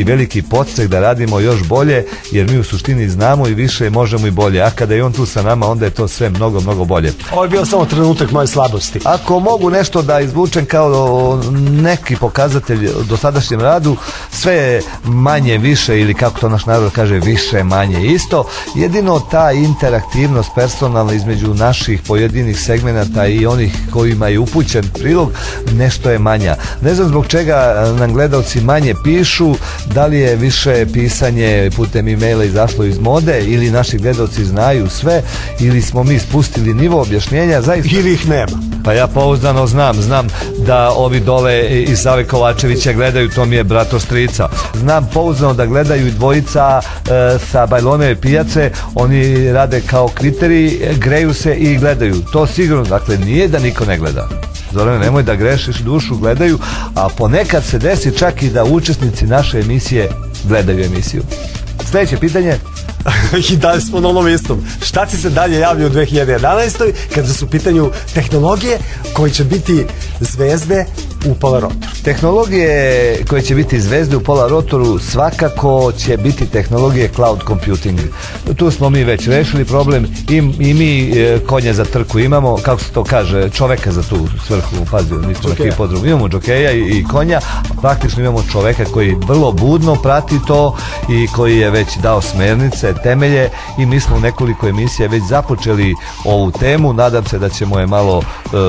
veliki podstrek da radimo još bolje, jer mi u suštini znamo i više, možemo i bolje, a kada je on tu sa nama, onda je to sve mnogo, mnogo bolje. Ovo je bio samo trenutak moje slabosti. Ako mogu nešto da izvučem kao neki pokazatelj do sadašnjem radu, sve je manje, više, ili kako to naš narod kaže, više, manje, isto. Jedino ta interaktivnost personalna između naših pojedinih segmenata i onih kojima je upućen prilog, nešto je manja. Ne znam zbog čega nam gledalci manje pišu, da li je više pisanje putem e-maila izašlo iz mode, ili naši gledalci znaju sve, ili smo mi spustili nivo objašnjenja, zaista. Ili ih nema. Pa ja pouzdano znam da ovi dole iz Save Kovačevića gledaju, to mi je brato strica. Znam pouzdano da gledaju i dvojica sa Bajloneve pijace, oni rade kao kriteriji, greju se i gledaju. To sigurno, dakle, nije da niko ne gleda. Zorane, nemoj da grešiš dušu, gledaju, a ponekad se desi čak i da učesnici naše emisije gledaju emisiju. Sljedeće pitanje. I dalje smo na onom istom. Šta ti se dalje javlja u 2011. kada su u pitanju tehnologije koje će biti zvezde u Polarotoru? Tehnologije koje će biti zvezde u Polarotoru svakako će biti tehnologije cloud computing. Tu smo mi već rešili problem i mi konja za trku imamo, kako se to kaže, čoveka za tu svrhu, pazi, nismo na hipodromu, imamo džokeja i konja, praktično imamo čoveka koji vrlo budno prati to i koji je već dao smernice, temelje, i mi smo u nekoliko emisija već započeli ovu temu. Nadam se da ćemo je malo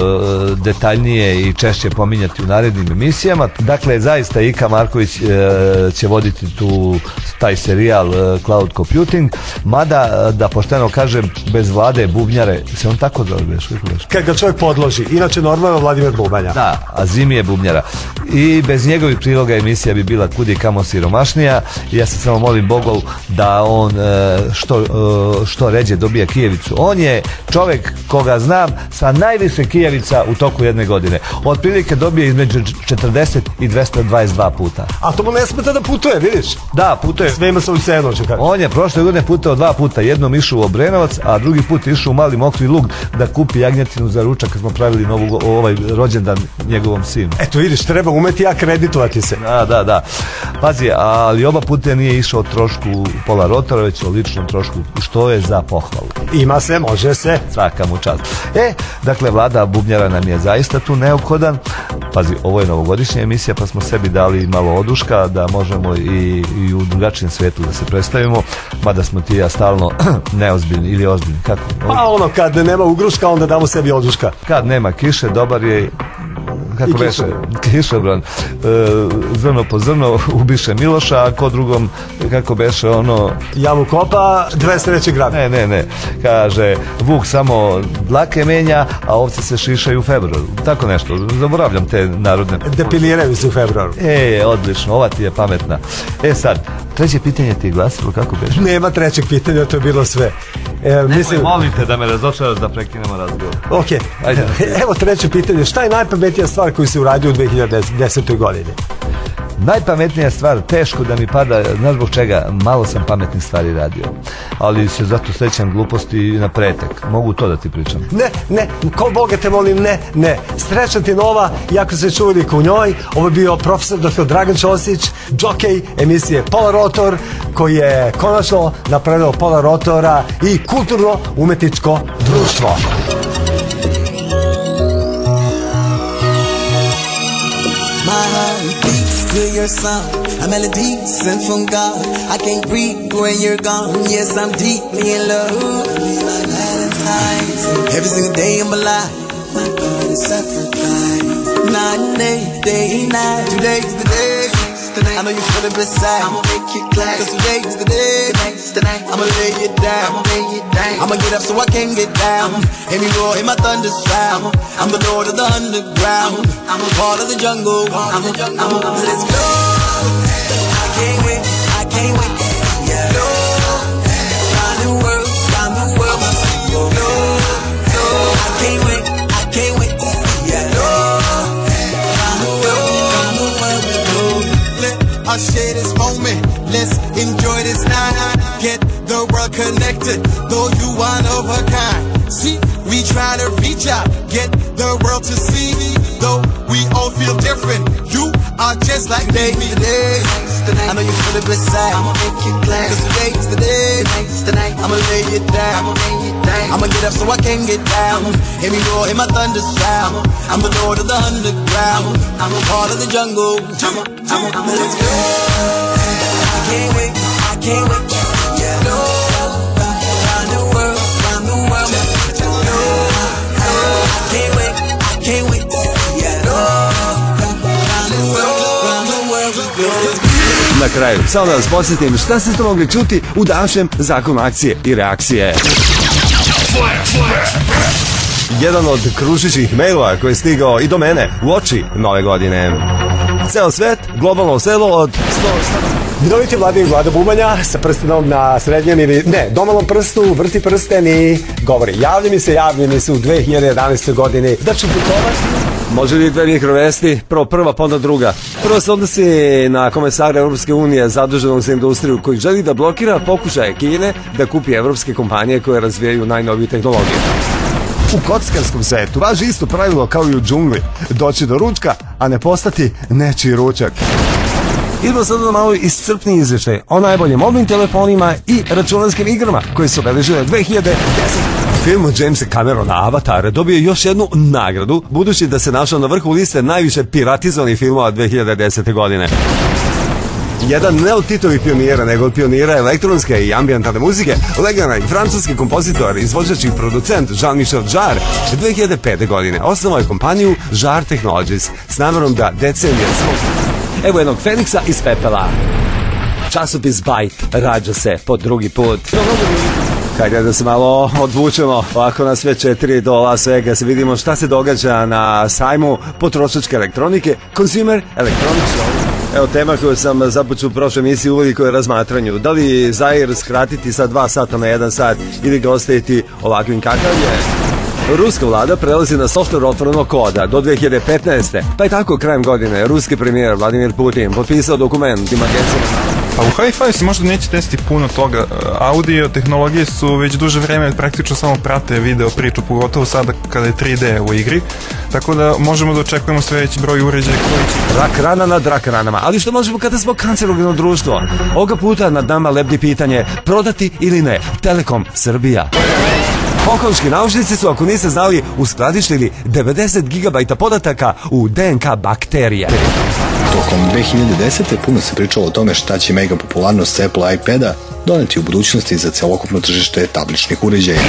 detaljnije i češće pominjati u narednim emisijama. Dakle, zaista Ika Marković će voditi taj serijal Cloud Computing, mada, da pošteno kažem, bez Vlade Bubnjare, se on tako zove? Kad ga čovjek podloži, inače normalno Vladimir Bubanja. Da, a Zimi je Bubnjara. I bez njegovih priloga emisija bi bila kud i kamo siromašnija. Ja se samo molim Bogov da on što ređe dobija kijevicu. On je čovjek koga znam sa najviše kijevica u toku jedne godine. Otprilike dobije između 40 i 222 puta. A to mu ne smeta da putuje, vidiš? Da, putuje. Sve ima svoju cenu. On je prošle godine putao 2 puta. Jednom išao u Obrenovac, a drugi put išao u Mali Mokri Lug da kupi jagnjetinu za ručak kad smo pravili ovaj rođendan njegovom sinu. Eto vidiš, treba umeti akreditovati se. Da. Pazi, ali oba puta nije išao o trošku Polarotora, već o ličnom trošku, što je za pohvalu. Ima se, može se. Svaka mu čast. Dakle, Vlada Bubnjara nam je zaista tu neophodan. Pazi, ovo je novogodišnja emisija, pa smo sebi dali malo oduška da možemo i u drugačijem svetu da se predstavimo, mada smo ti ja stalno neozbiljni ili ozbiljni. Kako? Pa kad nema ugruška, onda damo sebi oduška. Kad nema kiše, dobar je kako beše, kišobran, zrno po zrno ubiše Miloša, a ko drugom, kako beše jamu kopa, 200 grada. Ne, kaže, vuk samo dlake menja, a ovce se šišaju u februaru. Tako nešto, zaboravljam te narodne. Depiliraju se u februaru. Odlično, ova ti je pametna. Sad, treće pitanje ti je glasilo, kako beše? Nema trećeg pitanja, to je bilo sve. Molim te da me razočaraš da prekinemo razgovor. Ok, evo treće pitanje. Šta je najpametnija stvar koju se uradio u 2010. godini? Najpametnija stvar, teško da mi pada, znaš zbog čega, malo sam pametnih stvari radio, ali se zato srećam gluposti na pretek. Mogu to da ti pričam? Ne, ko Boga te molim, ne. Srećan ti nova, jako se čuvali ko u njoj. Ovo je bio profesor dr. Dragan Ćosić, džokej emisije Polarotor, koji je konačno napravio Polarotora i kulturno-umetničko društvo. My heart beats to your song, a melody sent from God. I can't breathe when you're gone. Yes, I'm deeply in love. Be my Valentine's. Every single day of my life, my God is sacrifice. Night and day and night. Today's the day. I know you're feeling beside. I'ma make you glad. 'Cause today's the day. Tonight, I'ma lay you down. I'ma get up so I can get down. Hear me roar, hear my thunder sound. I'm the lord of the underground. I'm a part of the jungle. Let's go. I can't wait to see ya. No, round the world. No, I can't wait to see ya. No, round the world. Let us share this moment. Let's enjoy this night. Get the world connected, though you one of a kind. See, we try to reach out, get the world to see. Though we all feel different, you are just like me. I know you feel a bit sad. I'ma make you glad. Cause today's the day. Tonight, I'ma lay it down. I'ma get up so I can get down. Hear me roar, hear my thunder sound. I'm the lord of the underground. I'm a part of the jungle. Let's go. I can't wait. I can't wait. Go around the world, around the world. Let's go. I can't wait. I can't wait. Go around the world, around the world. Let's go. Na kraju, samo da vas podsjetim šta ste mogli čuti u današnjem zakonu akcije i reakcije. Jedan od kružićih mailova koji je stigao i do mene u oči nove godine. Ceo svet, globalno selo od 100... Vidoviti Vladimir Vlado Bubanja sa prstenom na srednjem ili ne, domalom prstu, vrti prsten i govori javlja mi se u 2011. godini da ću putovati. Može li dve mikrovesti? Prvo prva, pa onda druga. Prvo se odnosi na komesara Europske unije zaduženog za industriju koji želi da blokira pokušaje Kine da kupi evropske kompanije koje razvijaju najnoviju tehnologiju. U kockarskom svetu važi isto pravilo kao i u džungli. Doći do ručka, a ne postati nečiji ručak. Idemo sad na malo iscrpni izvještaj o najboljim mobilnim telefonima i računarskim igrama koji su obeležile 2010. Film Jamesa Camerona Avatar dobio još jednu nagradu, budući da se našao na vrhu liste najviše piratizovanih filmova 2010. godine. Jedan ne od Titovih pionira, nego od pionira elektronske i ambijentalne muzike, legendarni francuski kompozitor, izvođač i producent Jean-Michel Jarre 2005. godine osnovao je kompaniju Jarre Technologies s namerom da decenije svog... Evo jednog Feniksa iz pepela. Časopis Byte rađa se po drugi put. Hajde da se malo odvučemo, ovako na sve 4 do Las Vegas, vidimo šta se događa na sajmu potrošačke elektronike, Consumer Electronics Show. Evo tema koju sam započeo u prošloj emisiji uveliko je razmatranju. Da li Zair skratiti sa 2 sata na 1 sat ili ga ostaviti ovakvim kakav je? Ruska vlada prelazi na software otvorenog koda do 2015. Pa je tako krajem godine ruski premijer Vladimir Putin potpisao dokument tim agencijama. Pa u Hi-Fi se možda neće desiti puno toga. Audio tehnologije su već duže vreme praktično samo prate video priču, pogotovo sada kada je 3D u igri. Tako da možemo da očekujemo sve veći broj uređaja koji će... Rak rana nad rak ranama. Ali što možemo kada smo kancerogeno društvo? Ovoga puta nad nama lebdi pitanje prodati ili ne Telekom Srbija. Hongkonški naučnici su, ako niste znali, uskladištili 90 GB podataka u DNK bakterije. Tokom 2010. puno se pričalo o tome šta će mega popularnost Apple iPada doneti u budućnosti za celokupno tržište tabličnih uređaja.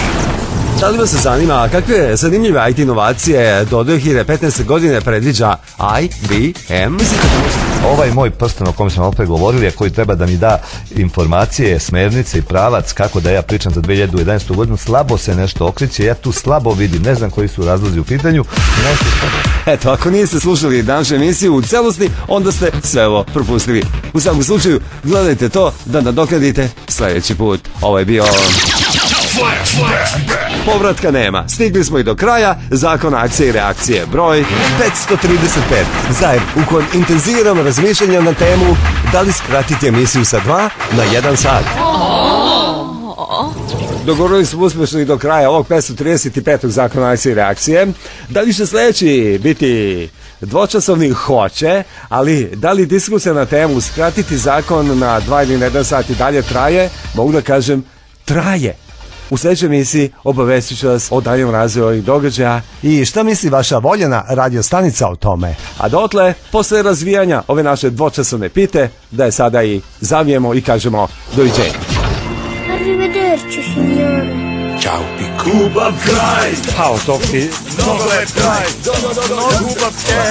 Da li vas se zanima kakve zanimljive IT inovacije do 2015. godine predviđa IBM? Ovaj moj prsten o kom smo opet govorili, koji treba da mi da informacije, smernice i pravac kako da ja pričam za 2011. godinu, slabo se nešto okreće, ja tu slabo vidim, ne znam koji su razlozi u pitanju. Eto, ako niste slušali današnju emisiju u celosti, onda ste sve ovo propustili. U svakom slučaju, gledajte to da nadoknadite sljedeći put. Ovo je bio... Povratka nema. Stigli smo i do kraja zakona akcije i reakcije. Broj 535. Zair u kojem intenziviramo razmišljanja na temu da li skratiti emisiju sa 2 na 1 sat. Dogovorili smo uspješno i do kraja ovog 535. zakona akcije i reakcije. Da li će sljedeći biti dvočasovni? Hoće, ali da li diskusija na temu skratiti zakon na 2 ili na 1 sat i dalje traje? Mogu da kažem, traje. U sljedećoj emisiji obavestit ću vas o daljem razvoju ovih događaja i šta misli vaša voljena radio stanica o tome. A dotle, posle razvijanja ove naše dvočasovne pite, da je sada i zavijemo i kažemo doviđenja. Arrivederci, signore. Ćao, Piko. Ljubav kraj. Pao, to ti... Nogomet kraj. Ljubav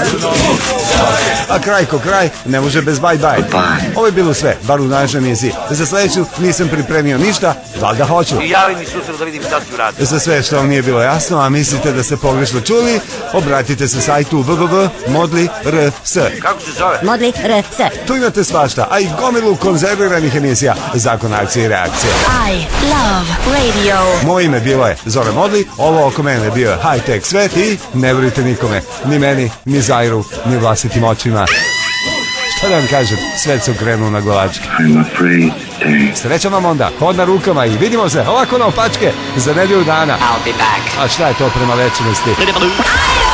A kraj ko kraj, ne može bez bye. Ovo je bilo sve, bar u našoj emisiji. Za sljedeću nisam pripremio ništa, valjda hoću. I javi mi sutra da vidim šta ću raditi. Za sve što vam nije bilo jasno, a mislite da ste pogrešno čuli, obratite se sajtu www.modli.rs. Kako se zove? Modli.rs. Tu imate svašta, a i gomilu konzerviranih emisija Zakon akcije i reakcije. I love radio. Moje ime bilo je Zora Modli, ovo oko mene bio je high-tech svet i ne vjerujte nikome, ni meni, ni Zairu, ni vlastitim očima. Šta da vam kažem, svet se okrenuo na glavačke. Srećam vam onda, hod na rukama i vidimo se ovako na opačke za nedjelju dana. I'll be back. A šta je to prema večnosti?